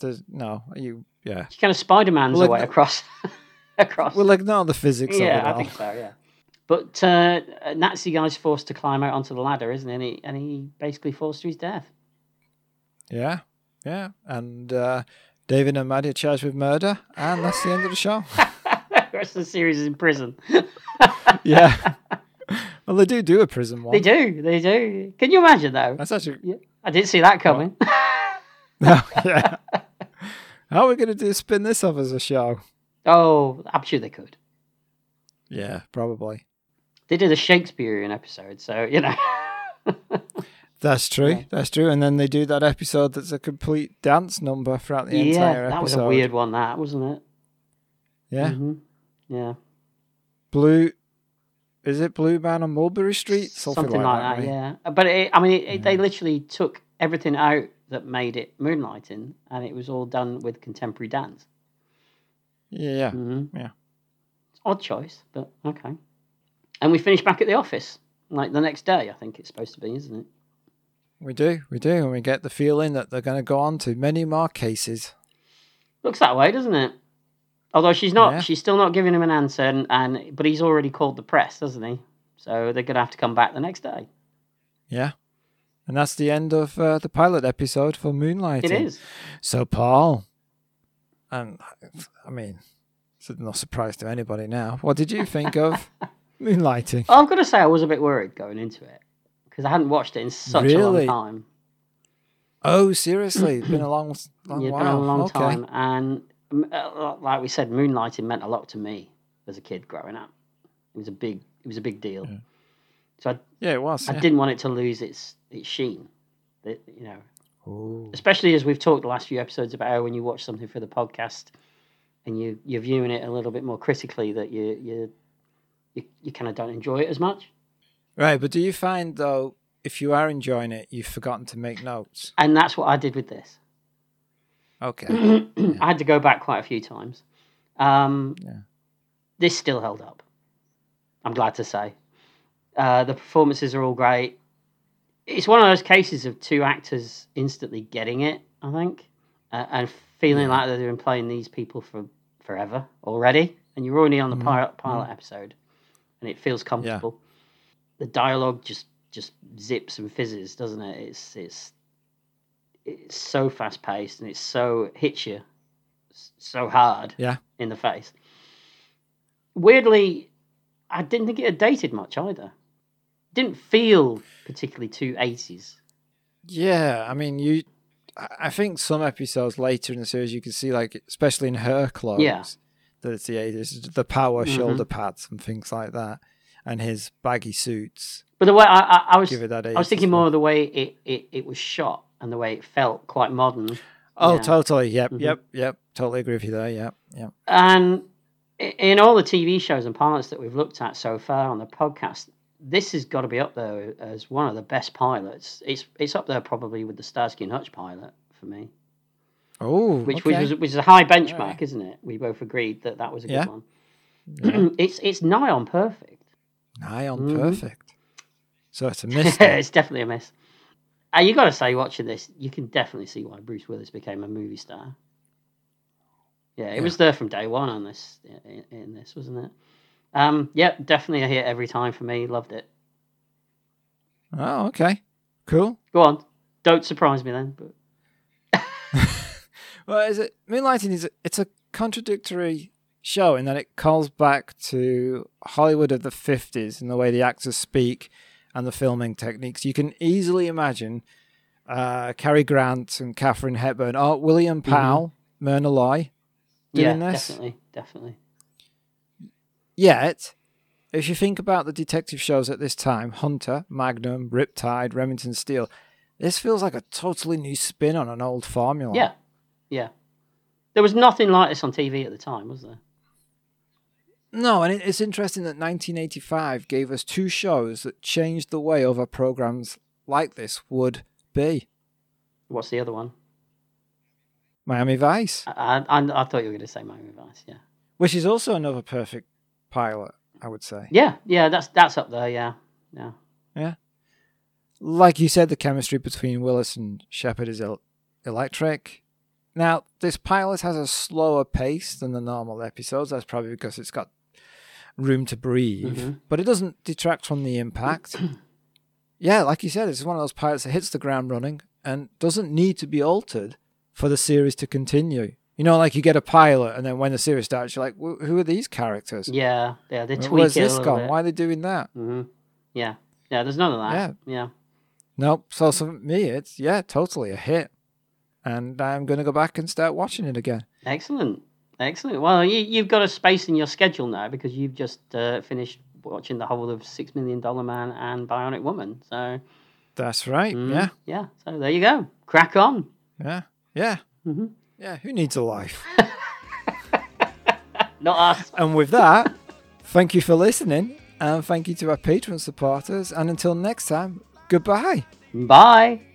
She kind of Spider-Man's her way across. We'll ignore the physics. Yeah, of it all. I think so. Yeah, But Nazi guy's forced to climb out onto the ladder, isn't he? And he basically falls to his death. Yeah, yeah. And David and Maddie are charged with murder, and that's the end of the show. The rest of the series is in prison. Yeah. Well, they do a prison one. They do. Can you imagine, though? That's actually... Yeah. I didn't see that coming. No, yeah. How are we going to spin this off as a show? Oh, I'm sure they could. Yeah, probably. They did a Shakespearean episode, so, you know. That's true. Yeah. That's true. And then they do that episode that's a complete dance number throughout the entire episode. That was a weird one, that, wasn't it? Yeah. Mm-hmm. Yeah. Blue... Is it Blue Man on Mulberry Street? Something like that, right? Yeah. But, they literally took everything out that made it Moonlighting, and it was all done with contemporary dance. Yeah. Mm-hmm. Yeah. Odd choice, but okay. And we finish back at the office, like the next day, I think it's supposed to be, isn't it? We do, and we get the feeling that they're going to go on to many more cases. Looks that way, doesn't it? Although she's still not giving him an answer, but he's already called the press, doesn't he? So they're going to have to come back the next day. Yeah. And that's the end of the pilot episode for Moonlighting. It is. So, Paul, and I mean, it's no surprise to anybody now. What did you think of Moonlighting? I've got to say, I was a bit worried going into it because I hadn't watched it in such a long time. Oh, seriously? It's been a long while. It's been a long time. And like we said, Moonlighting meant a lot to me as a kid growing up. It was a big deal. Yeah. So it was. I didn't want it to lose its sheen. Especially as we've talked the last few episodes about how when you watch something for the podcast and you're viewing it a little bit more critically, that you kind of don't enjoy it as much. Right, but do you find though, if you are enjoying it, you've forgotten to make notes? And that's what I did with this. Okay. I had to go back quite a few times. This still held up, I'm glad to say. The performances are all great. It's one of those cases of two actors instantly getting it, I think, and feeling like they've been playing these people for forever already, and you're already on the pilot episode, and it feels comfortable. Yeah. The dialogue just zips and fizzes, doesn't it? It's so fast paced, and it hits you so hard in the face. Weirdly, I didn't think it had dated much either. Didn't feel particularly too 80s. Yeah, I mean, I think some episodes later in the series you can see, like, especially in her clothes, that it's the 80s, the power shoulder pads and things like that, and his baggy suits. But the way I was thinking more of the way it was shot and the way it felt quite modern. Oh, totally. Yep. Totally agree with you there. Yep. And in all the TV shows and pilots that we've looked at so far on the podcast, this has got to be up there as one of the best pilots. It's up there probably with the Starsky and Hutch pilot for me. Oh, which is a high benchmark, isn't it? We both agreed that was a good one. Yeah. It's nigh on perfect. Nigh on perfect. So it's a miss. It's definitely a miss. You got to say, watching this, you can definitely see why Bruce Willis became a movie star. Yeah, it was there from day one on this, in this, wasn't it? Definitely a hit every time for me. Loved it. Oh, okay. Cool. Go on. Don't surprise me then. But... Well, Moonlighting it's a contradictory show in that it calls back to Hollywood of the 50s in the way the actors speak and the filming techniques. You can easily imagine Cary Grant and Katharine Hepburn or William Powell, Myrna Loy doing this. Definitely. Yet, if you think about the detective shows at this time, Hunter, Magnum, Riptide, Remington Steele, this feels like a totally new spin on an old formula. Yeah. There was nothing like this on TV at the time, was there? No, and it's interesting that 1985 gave us two shows that changed the way other programs like this would be. What's the other one? Miami Vice. I thought you were going to say Miami Vice, yeah. Which is also another perfect pilot, I would say. Yeah, that's up there, yeah. Like you said, the chemistry between Willis and Shepard is electric. Now, this pilot has a slower pace than the normal episodes. That's probably because it's got room to breathe, but it doesn't detract from the impact. Yeah, like you said, it's one of those pilots that hits the ground running and doesn't need to be altered for the series to continue. You know, like you get a pilot, and then when the series starts, you're like, who are these characters? Yeah, they tweak Where's it this a little gone? bit. Why are they doing that? Yeah, there's none of that. Yeah. Nope. So for me, it's, totally a hit. And I'm going to go back and start watching it again. Excellent. Well, you've got a space in your schedule now because you've just finished watching the whole of $6 Million Man and Bionic Woman. So that's right. Yeah. So there you go. Crack on. Yeah. Yeah. Who needs a life? Not us. And with that, thank you for listening, and thank you to our Patreon supporters. And until next time, goodbye. Bye.